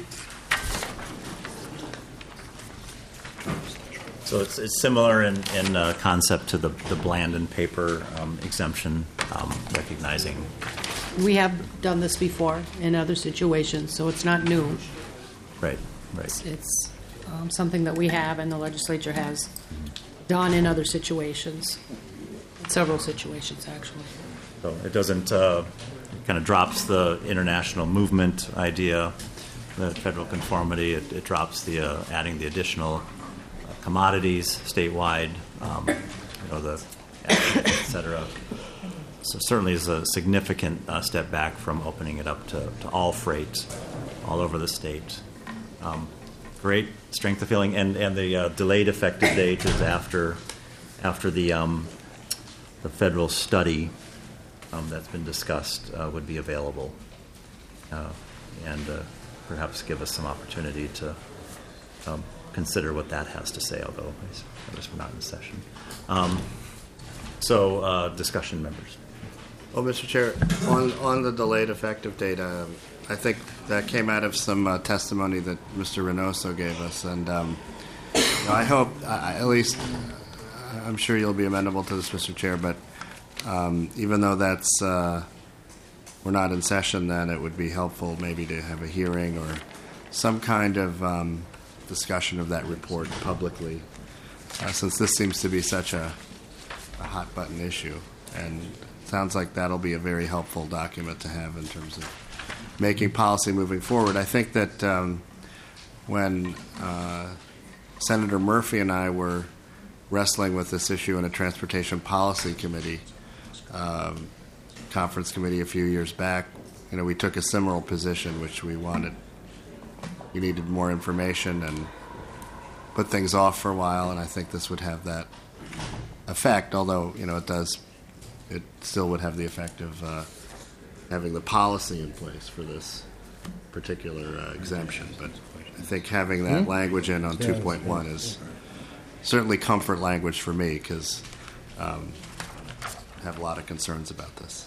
So it's similar in concept to the Blandon paper exemption, recognizing. We have done this before in other situations, so it's not new. Right. It's something that we have and the legislature has done in other situations, several situations actually. So it doesn't, kind of drops the international movement idea, the federal conformity. It drops the adding the additional commodities statewide, the et cetera. So certainly is a significant step back from opening it up to all freight all over the state. Great strength of feeling, and the delayed effective date is after the federal study that's been discussed would be available, and perhaps give us some opportunity to consider what that has to say, although I guess we're not in session. So discussion, members. Well, Mr. Chair, on the delayed effective date, I think that came out of some testimony that Mr. Reynoso gave us, and I hope, at least, I'm sure you'll be amenable to this, Mr. Chair, but even though that's we're not in session, then it would be helpful maybe to have a hearing or some kind of discussion of that report publicly, since this seems to be such a hot button issue, and it sounds like that'll be a very helpful document to have in terms of making policy moving forward. I think that when Senator Murphy and I were wrestling with this issue in a Transportation Policy Committee conference committee a few years back, we took a similar position, which we needed more information and put things off for a while, and I think this would have that effect, although, it still would have the effect of having the policy in place for this particular exemption. But I think having that language in on 2.1 is certainly comfort language for me, because I have a lot of concerns about this.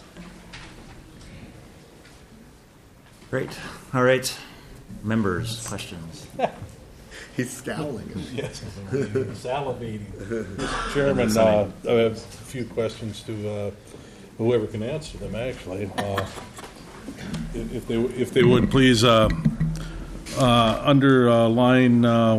Great. All right. Members, questions? He's scowling. Yes, salivating. Mr. Chairman, I have a few questions to whoever can answer them, actually. If they would, please, under line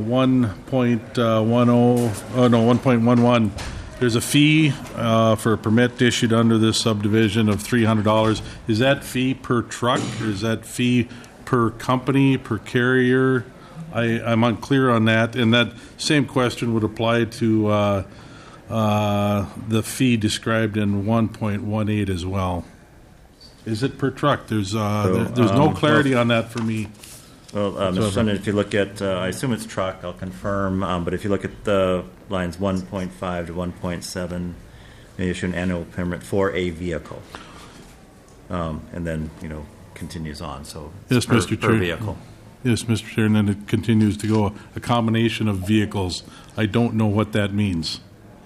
1.11, there's a fee for a permit issued under this subdivision of $300. Is that fee per truck, or is that fee per company, per carrier? I'm unclear on that, and that same question would apply to the fee described in 1.18 as well. Is it per truck? There's no clarity on that for me. Well, Mr. Sundin, if you look at, I assume it's truck, I'll confirm, but if you look at the lines 1.5 to 1.7, they issue an annual permit for a vehicle, and then, continues on. So yes, per, Mr. per Chair. vehicle. Yes, Mr. Chair, and then it continues to go a combination of vehicles. I don't know what that means.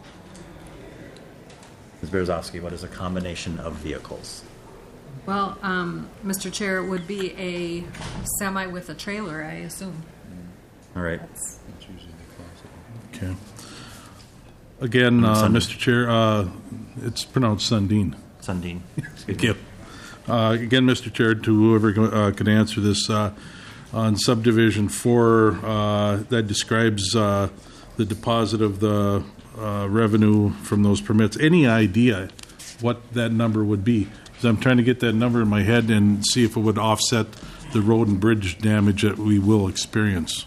Ms. Berezovsky, what is a combination of vehicles? Well, Mr. Chair, it would be a semi with a trailer, I assume. All right. Okay. Again, Mr. Chair, it's pronounced Sundin. Sundin. Thank you. Again, Mr. Chair, to whoever can answer this, on subdivision 4, that describes the deposit of the revenue from those permits. Any idea what that number would be? 'Cause I'm trying to get that number in my head and see if it would offset the road and bridge damage that we will experience.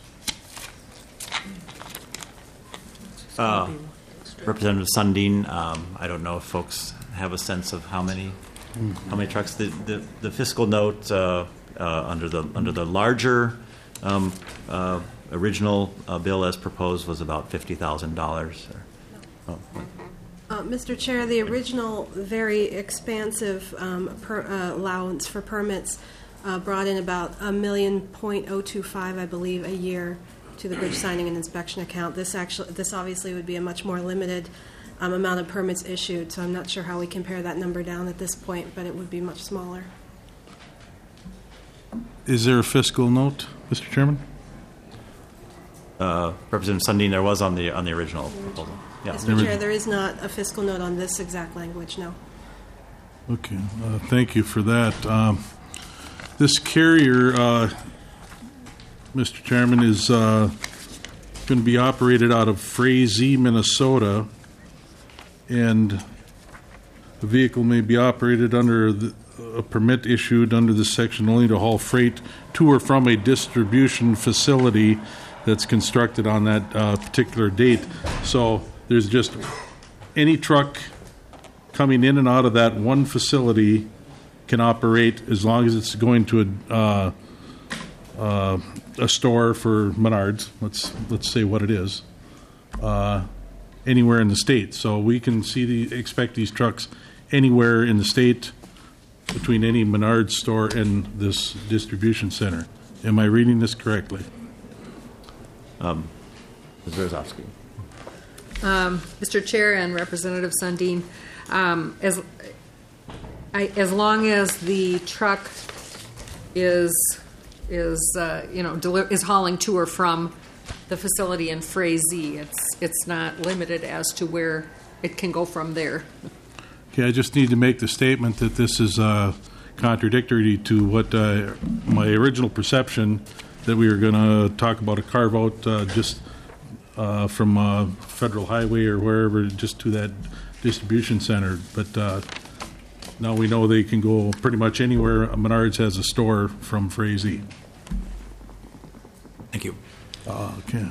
Representative Sundin, I don't know if folks have a sense of how many trucks. The fiscal note under the larger original bill as proposed was about $50,000. Mr. Chair, the original very expansive allowance for permits brought in about $1.025 million, I believe, a year to the bridge signing and inspection account. This obviously would be a much more limited amount of permits issued, so I'm not sure how we compare that number down at this point, but it would be much smaller. Is there a fiscal note, Mr. Chairman? Representative Sundin, there was on the original proposal. Yeah. Mr. Chair, there is not a fiscal note on this exact language, no. Okay, thank you for that. This carrier, Mr. Chairman, is going to be operated out of Frazee, Minnesota, and the vehicle may be operated under a permit issued under this section only to haul freight to or from a distribution facility that's constructed on that particular date. So there's just any truck coming in and out of that one facility can operate as long as it's going to a store for Menards. Let's say what it is. Anywhere in the state, so we can expect these trucks anywhere in the state between any Menards store and this distribution center. Am I reading this correctly? Ms. Berezovsky. Mr. Chair and Representative Sundin, as long as the truck is hauling to or from the facility in Frazee, it's not limited as to where it can go from there. Okay, I just need to make the statement that this is contradictory to what my original perception that we were going to talk about a carve out just from Federal Highway or wherever just to that distribution center. But now we know they can go pretty much anywhere Menards has a store from Frazee. Thank you. Okay.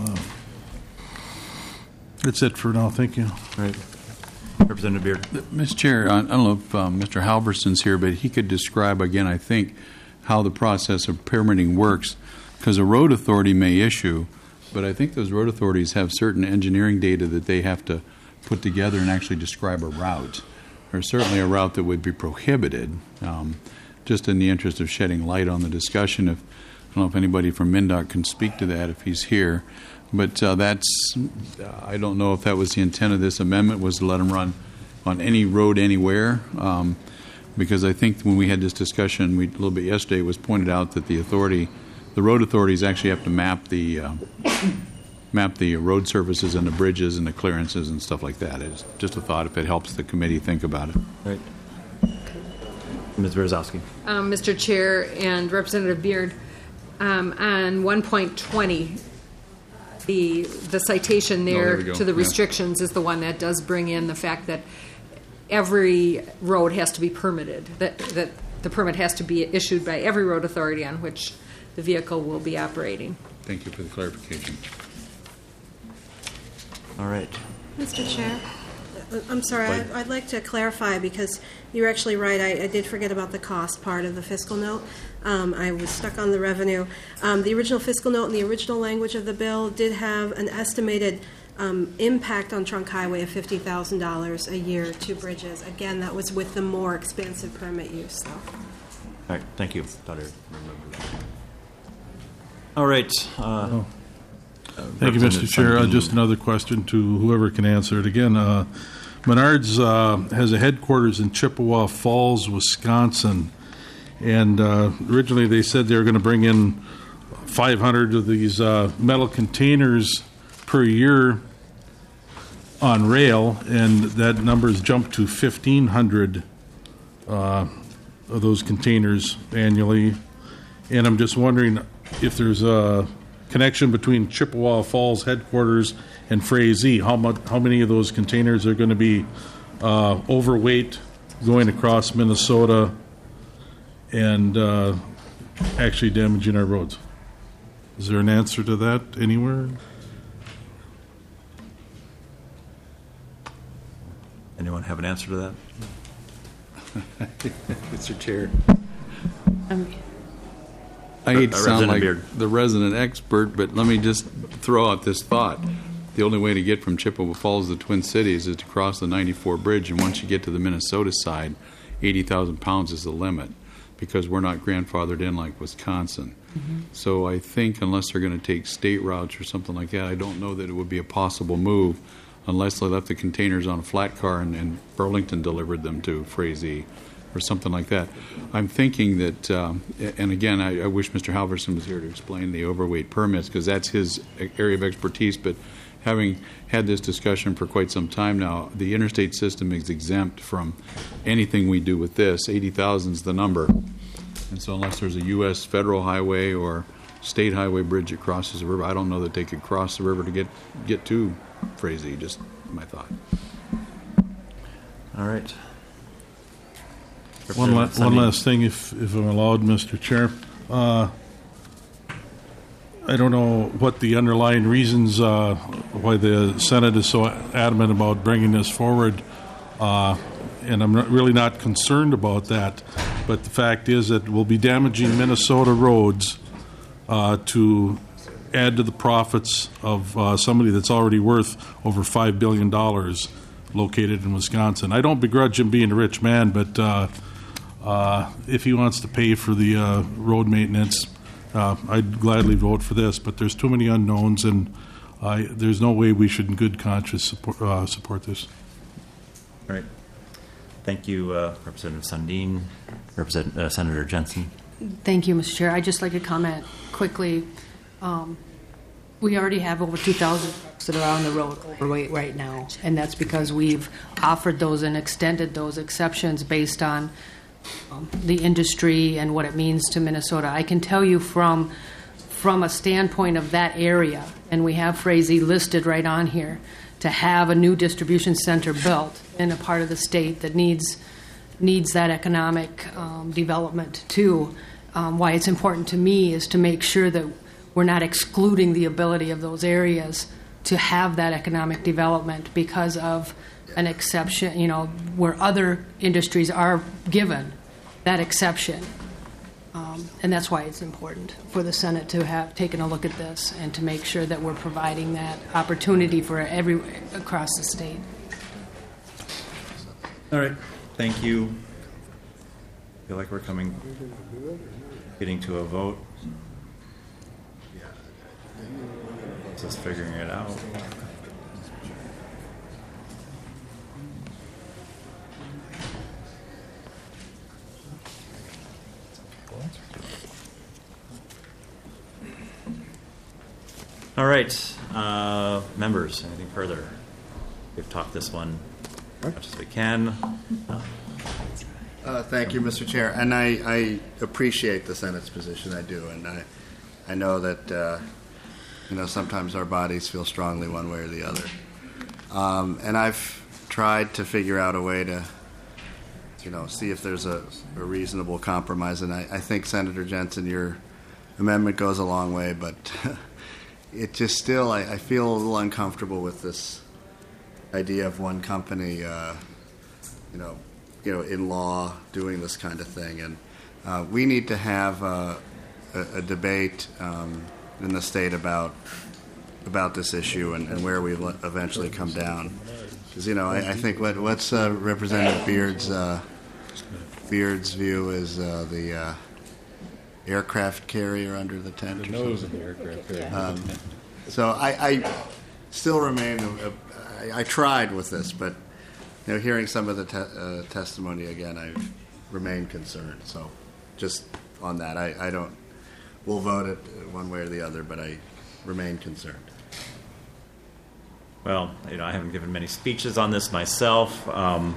That's it for now. Thank you. All right. Representative Beard. Mr. Chair, I don't know if Mr. Halverson's here, but he could describe again, I think, how the process of permitting works, because a road authority may issue, but I think those road authorities have certain engineering data that they have to put together and actually describe a route, or certainly a route that would be prohibited. Just in the interest of shedding light on the discussion, I don't know if anybody from MnDOT can speak to that if he's here, but I don't know if that was the intent of this amendment, was to let them run on any road anywhere, because I think when we had this discussion a little bit yesterday, it was pointed out that the road authorities actually have to map the road surfaces and the bridges and the clearances and stuff like that. It's just a thought if it helps the committee think about it. Right. Ms. Berezovsky. Mr. Chair and Representative Beard, on 1.20, the citation there to the restrictions is the one that does bring in the fact that every road has to be permitted, that the permit has to be issued by every road authority on which the vehicle will be operating. Thank you for the clarification. All right. Mr. Chair, I'm sorry, I'd like to clarify because you're actually right. I did forget about the cost part of the fiscal note. I was stuck on the revenue. The original fiscal note in the original language of the bill did have an estimated impact on Trunk Highway of $50,000 a year to bridges. Again, that was with the more expansive permit use, though. All right, thank you. All right. Thank you, Mr. Chair. Just another question to whoever can answer it again. Menards has a headquarters in Chippewa Falls, Wisconsin, and originally they said they were going to bring in 500 of these metal containers per year on rail, and that number has jumped to 1,500 of those containers annually. And I'm just wondering if there's a connection between Chippewa Falls headquarters and Frazee. How many of those containers are going to be overweight going across Minnesota and actually damaging our roads. Is there an answer to that anywhere? Anyone have an answer to that? Mr. Chair. I hate to sound like the resident expert, but let me just throw out this thought. The only way to get from Chippewa Falls to Twin Cities is to cross the 94 bridge, and once you get to the Minnesota side, 80,000 pounds is the limit because we're not grandfathered in like Wisconsin. Mm-hmm. So I think unless they're going to take state routes or something like that, I don't know that it would be a possible move unless they left the containers on a flat car and Burlington delivered them to Frazee or something like that. I'm thinking that, and again, I wish Mr. Halverson was here to explain the overweight permits because that's his area of expertise, but having had this discussion for quite some time now, the interstate system is exempt from anything we do with this. 80,000 is the number. And so unless there's a U.S. federal highway or state highway bridge that crosses the river, I don't know that they could cross the river to get to Frazee, just my thought. All right. One last thing, if I'm allowed, Mr. Chair. I don't know what the underlying reasons why the Senate is so adamant about bringing this forward, and I'm really not concerned about that. But the fact is that we'll be damaging Minnesota roads to add to the profits of somebody that's already worth over $5 billion located in Wisconsin. I don't begrudge him being a rich man, but if he wants to pay for the road maintenance, I'd gladly vote for this, but there's too many unknowns, and there's no way we should in good conscience support this. All right. Thank you, Representative Sundin. Senator Jensen. Thank you, Mr. Chair. I'd just like to comment quickly. We already have over 2,000 trucks that are on the road overweight right now, and that's because we've offered those and extended those exceptions based on the industry and what it means to Minnesota. I can tell you from a standpoint of that area, and we have Frazee listed right on here, to have a new distribution center built in a part of the state that needs that economic development too. Why it's important to me is to make sure that we're not excluding the ability of those areas to have that economic development because of an exception, where other industries are given that exception. And that's why it's important for the Senate to have taken a look at this and to make sure that we're providing that opportunity for across the state. All right. Thank you. I feel like we're getting to a vote. Just figuring it out. All right, members, anything further? We've talked this one as much as we can. Thank you, Mr. Chair. And I appreciate the Senate's position. I do, and I know that sometimes our bodies feel strongly one way or the other. And I've tried to figure out a way to, see if there's a reasonable compromise. And I think, Senator Jensen, your amendment goes a long way, but it just still, I feel a little uncomfortable with this idea of one company, in law doing this kind of thing. And we need to have a debate in the state about this issue and where we eventually come down. Because I think what's Representative Beard's view is the aircraft carrier under the tent. The nose of the aircraft carrier. So I still remain. I tried with this, but hearing some of the testimony again, I remain concerned. So just on that, I don't. We'll vote it one way or the other, but I remain concerned. Well, I haven't given many speeches on this myself.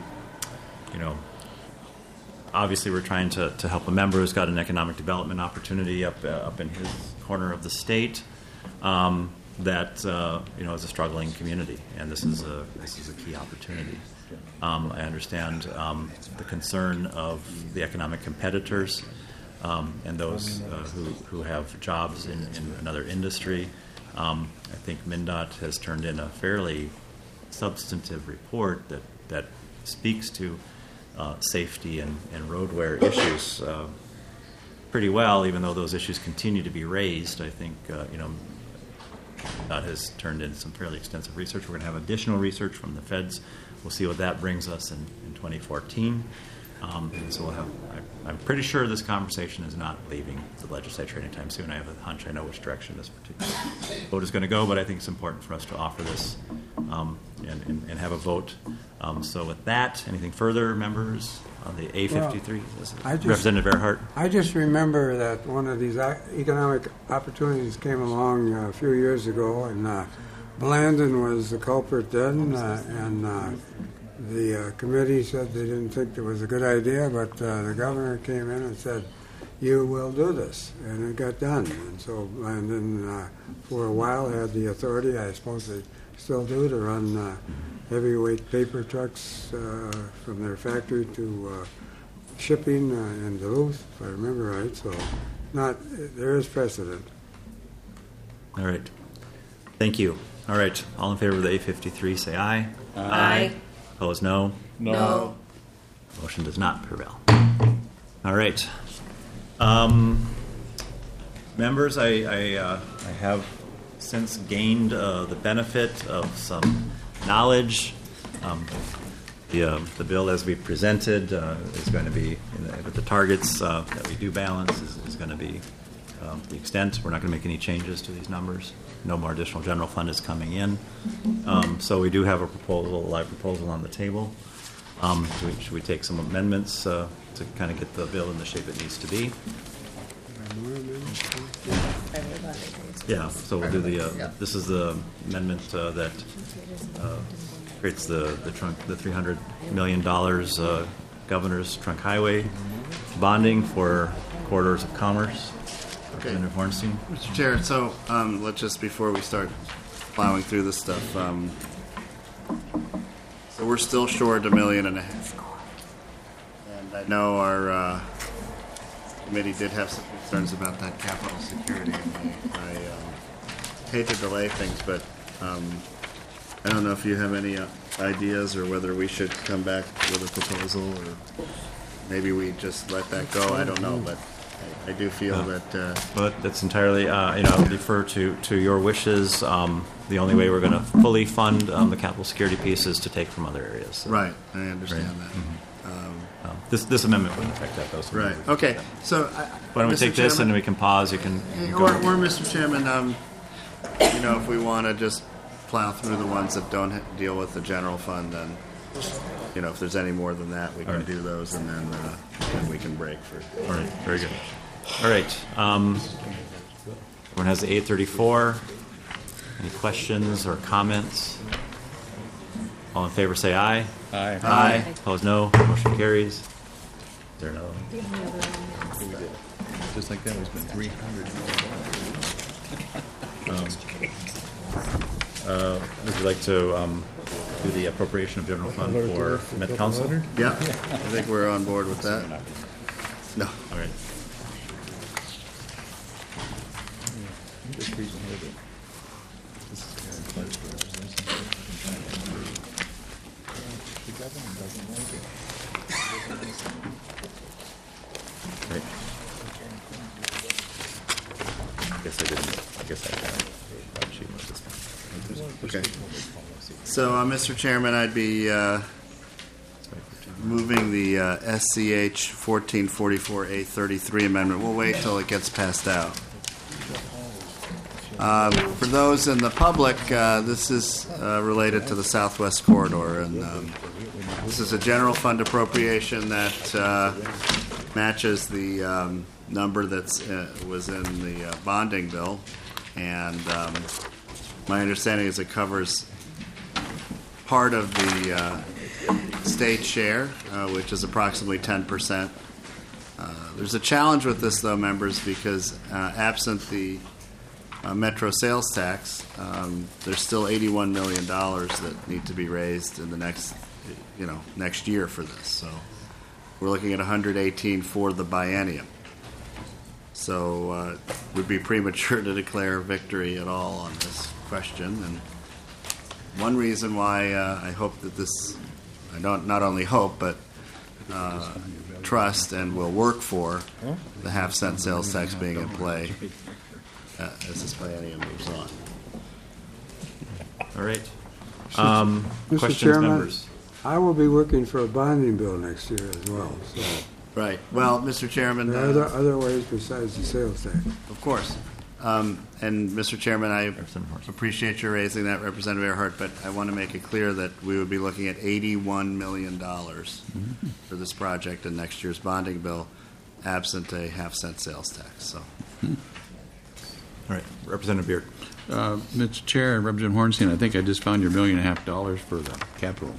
Obviously we're trying to help a member who's got an economic development opportunity up in his corner of the state that is a struggling community, and this is a key opportunity. I understand the concern of the economic competitors and those who have jobs in another industry. I think MnDOT has turned in a fairly substantive report that speaks to safety and road wear issues pretty well, even though those issues continue to be raised. I think MnDOT has turned in some fairly extensive research. We're going to have additional research from the feds. We'll see what that brings us in 2014. And so we'll have, I'm pretty sure this conversation is not leaving the legislature anytime soon. I have a hunch I know which direction this particular vote is going to go, but I think it's important for us to offer this and have a vote. So with that, anything further, members, on the A53? Well, Representative Earhart? I just remember that one of these economic opportunities came along a few years ago, and Blandon was the culprit then, and the committee said they didn't think it was a good idea, but the governor came in and said, you will do this, and it got done. And so Blandon, for a while, had the authority, I suppose they still do, to run heavyweight paper trucks from their factory to shipping in Duluth, if I remember right. So there is precedent. All right. Thank you. All right. All in favor of the A53, say aye. Aye. Opposed, no? No. Motion does not prevail. All right. Members, I have since gained the benefit of some knowledge. The bill as we presented is going to be, with the targets that we do balance, is going to be the extent. We're not going to make any changes to these numbers. No more additional general fund is coming in. So we do have a live proposal on the table. Should we take some amendments to kind of get the bill in the shape it needs to be? Yeah, so we'll do this is the amendment that creates the $300 million governor's trunk highway bonding for corridors of commerce. Okay. Representative Hornstein. Mr. Chair, so let's just, before we start plowing through this stuff, so we're still short $1.5 million. And I know our committee did have some concerns about that capital security. And I hate to delay things, but I don't know if you have any ideas or whether we should come back with a proposal or maybe we just let that go. I don't know, but I do feel that. But that's entirely, I'll defer to your wishes. The only way we're going to fully fund the capital security piece is to take from other areas. So. Right, I understand that. Mm-hmm. This amendment wouldn't affect that, though. So right. Okay. So why don't we take this and we can pause? You can. Or Mr. Chairman, if we want to just plow through the ones that don't deal with the general fund, then if there's any more than that, we can do those, and then we can break for. All right. Very good. All right. Everyone has the 834. Any questions or comments? All in favor, say aye. Aye. Aye. Opposed, no. Motion carries. Is there another one? Just like that, it's been 300. Would you like to do the appropriation of general fund for Met Council? Yeah, I think we're on board with that. No. All right. Right. I guess I can. Okay. So, Mr. Chairman, I'd be moving the SCH 1444A33 amendment. We'll wait till it gets passed out. For those in the public, this is related to the Southwest Corridor, and this is a general fund appropriation that matches the number that's was in the bonding bill, and my understanding is it covers part of the state share, which is approximately 10%. There's a challenge with this, though, members, because absent the Metro sales tax, there's still $81 million that need to be raised in the next next year for this. So we're looking at 118 for the biennium. So it would be premature to declare victory at all on this question. And one reason why I hope that this, I don't not only hope, but trust and will work for the half-cent sales tax being in play as this biennium moves on. All right. Mr. Questions, Chairman, members? I will be working for a bonding bill next year as well. So Right. Well, Mr. Chairman, there are other ways besides the sales tax. of course. And Mr. Chairman, I appreciate you raising that, Representative Earhart, but I want to make it clear that we would be looking at $81 million for this project in next year's bonding bill, absent a half-cent sales tax. So, All right, Representative Beard. Mr. Chair and Representative Hornstein, I think I just found your $1.5 million for the capital.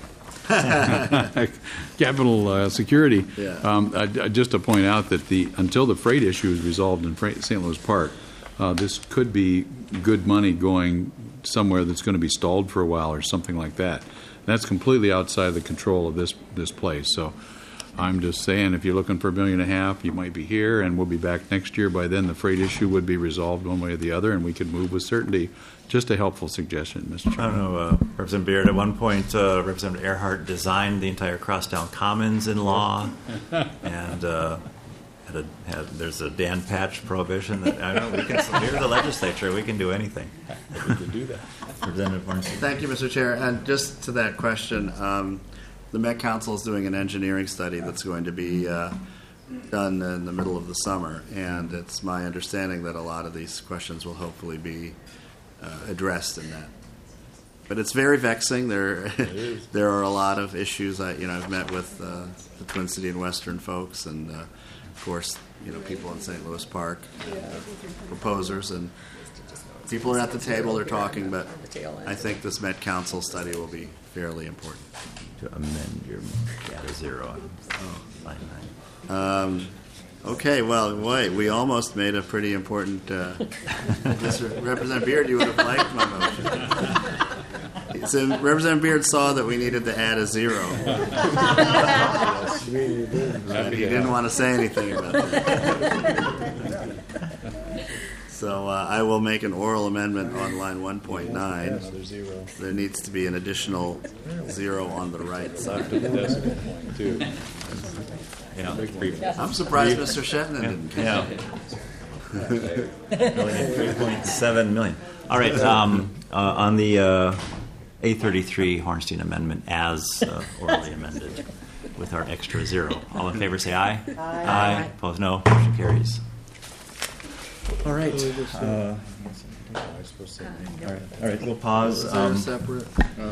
Capital security. Yeah. Just to point out that until the freight issue is resolved in St. Louis Park, this could be good money going somewhere that's going to be stalled for a while or something like that. That's completely outside of the control of this place. So I'm just saying, if you're looking for $1.5 million, you might be here, and we'll be back next year. By then, the freight issue would be resolved one way or the other, and we could move with certainty. Just a helpful suggestion, Mr. Chairman. I don't know, Representative Beard. At one point, Representative Earhart designed the entire Crosstown Commons in law, and there's a Dan Patch prohibition that I don't know. We're the legislature. We can do anything. We can do that. Representative Hornstein. thank you, Mr. Chair. And just to that question, the Met Council is doing an engineering study that's going to be done in the middle of the summer, and it's my understanding that a lot of these questions will hopefully be addressed in that. But it's very vexing. There are a lot of issues. I've met with the Twin City and Western folks, and of course, people in St. Louis Park, proposers, and people are at the table. They're talking, but I think this Met Council study will be fairly important. To amend your data zero on line 9. Okay, well, wait, we almost made a pretty important. Representative Beard, you would have liked my motion. So Representative Beard saw that we needed to add a zero. And he didn't want to say anything about that. So I will make an oral amendment on line 1.9. There needs to be an additional zero on the right side. I'm surprised Mr. Shetland didn't catch it. 3.7 million. All right. On the A33 Hornstein amendment as orally amended with our extra zero. All in favor say aye. Aye. Opposed no. Motion carries. All right. All right. We'll pause. Is there a separate?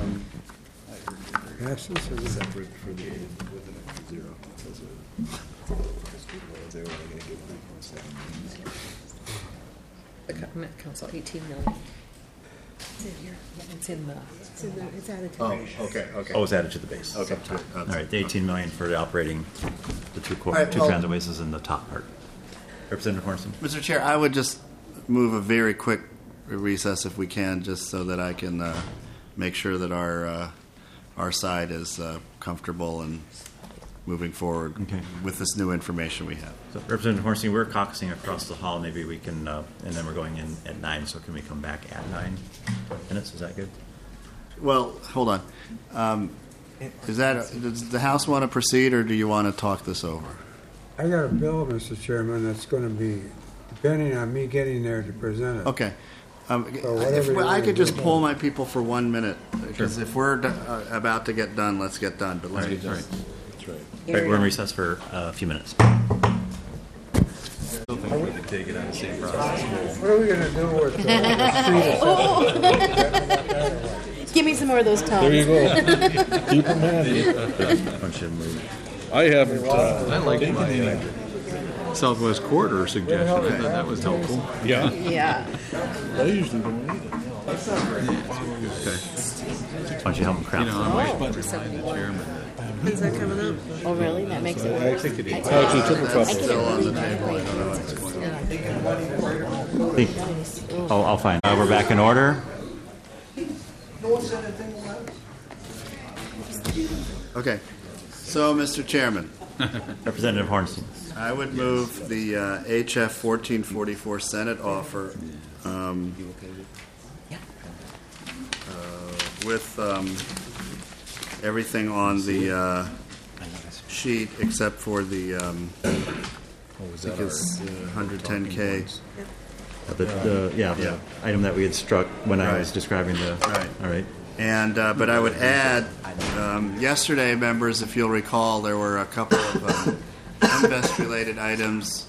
Separate for the with an extra zero. The Met Council, 18 million. It's in here. It's in the. It's added to Oh, it. okay. Oh, it's added to the base. Okay. All right. The 18 million for the operating the two right, well- transit is in the top part. Representative Hornstein. Mr. Chair, I would just move a very quick recess if we can, just so that I can make sure that our side is comfortable and moving forward with this new information we have. So, Representative Hornstein, we're caucusing across the hall. Maybe we can, and then we're going in at 9. So can we come back at 9 minutes? Is that good? Well, hold on. Does the House want to proceed, or do you want to talk this over? I got a bill, Mr. Chairman, that's going to be depending on me getting there to present it. Okay. whatever If you I wanna could just do. pull my people for 1 minute, because if we're about to get done, let's get done. But let me just. All right, we're in recess for a few minutes. What are we going to do with the Give me some more of those tongues. There you go. Keep them handy. I haven't. I like my Southwest Corridor suggestion. I thought that was helpful. Yeah. Yeah. I usually don't eat it. Why don't you help him craft? I'm waiting for the chairman. When's that coming up? Oh, really? That makes it I worse. think it is. I Actually, triple That's trouble. still on the table. I don't know what's going on. I'll find. We're back in order. Okay. So, Mr. Chairman, Representative Hornstein. I would move the HF 1444 Senate offer with everything on the sheet except for the I think it's 110K. The item that we had struck when I was describing the. Right. All right. And but I would add, yesterday, members, if you'll recall, there were a couple of invest-related items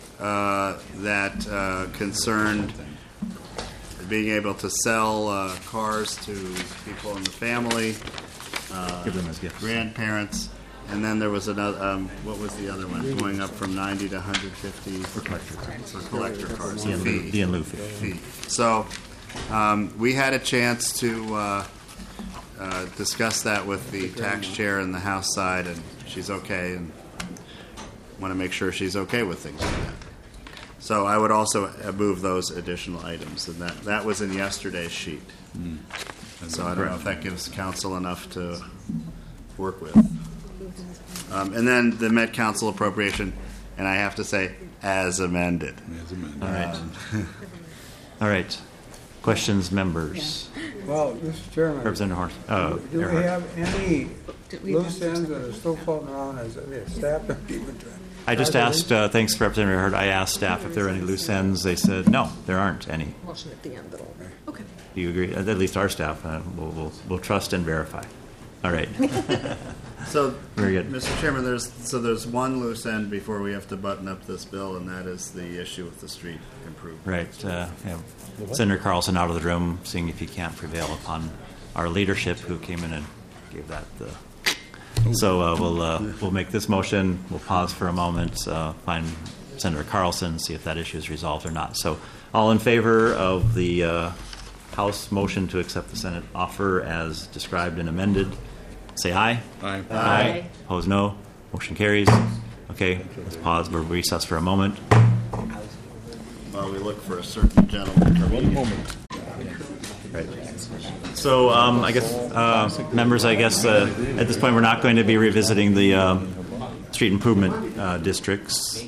that concerned being able to sell cars to people in the family, Give them as gifts. grandparents, and then there was another. What was the other one? Going up from 90 to 150 For collector cards. for collector cards. The Fee. in lieu fee. So we had a chance to discuss that with the tax chair in the House side, and she's okay, and want to make sure she's okay with things like that. So I would also move those additional items, and that was in yesterday's sheet. So I don't know if that gives council enough to work with. And then the Met Council appropriation, and I have to say, as amended. All right. All right. Questions, members? Well, Mr. Chairman. Representative Horst. Do we have any loose ends that are still floating around as staff don't even try? I just asked, thanks Representative Hurd, I asked staff if there were any loose ends. They said, no, there aren't any. Motion at the end, though. Okay. Do you agree? At least our staff, we'll trust and verify. All right. So, Very good. Mr. Chairman, there's one loose end before we have to button up this bill, and that is the issue with the street improvement. Right. Senator Carlson out of the room, seeing if he can't prevail upon our leadership who came in and gave that the. So we'll make this motion. We'll pause for a moment, find Senator Carlson, see if that issue is resolved or not. So all in favor of the House motion to accept the Senate offer as described and amended, say aye. Aye. Aye. Opposed, no. Motion carries. Okay, let's pause. We'll recess for a moment. While we look for a certain gentleman. One moment. Right. So I guess, members, at this point we're not going to be revisiting the street improvement districts.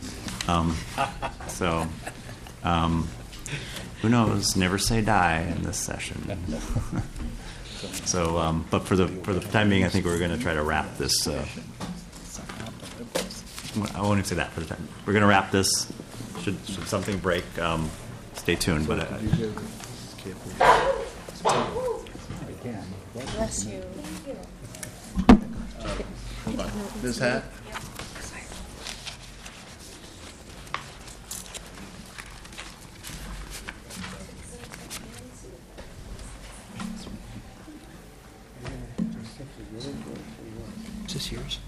Who knows? Never say die in this session. So, but for the time being, I think we're going to try to wrap this. I won't even say that for the time. We're going to wrap this. Should something break, stay tuned. But Bless you. Hold on. Ms. Hatt? is this yours?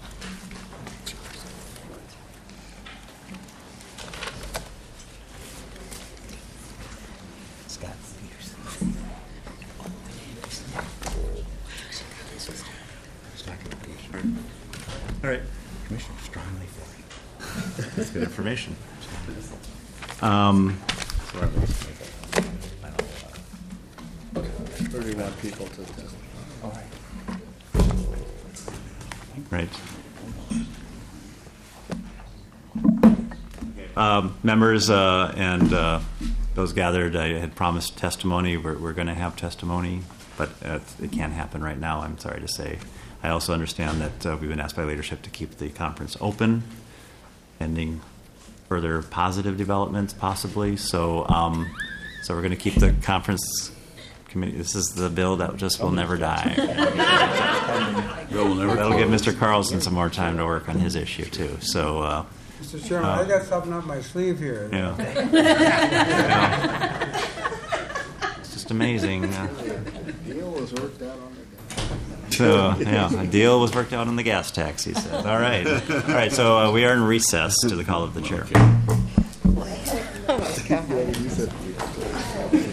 All right. Commissioner strongly for it. That's good information. 31 people to testify. All right. Members and those gathered, I had promised testimony. We're going to have testimony, but it can't happen right now, I'm sorry to say. I also understand that we've been asked by leadership to keep the conference open, pending further positive developments, possibly. So, so we're going to keep the conference committee. This is the bill that just will never die. That'll give Mr. Carlson some more time to work on his issue too. So, Mr. Chairman, I got something up my sleeve here. Yeah. It's just amazing. Deal was worked out on the So, yeah, a deal was worked out on the gas tax, he said. All right. All right, so we are in recess to the call of the chair.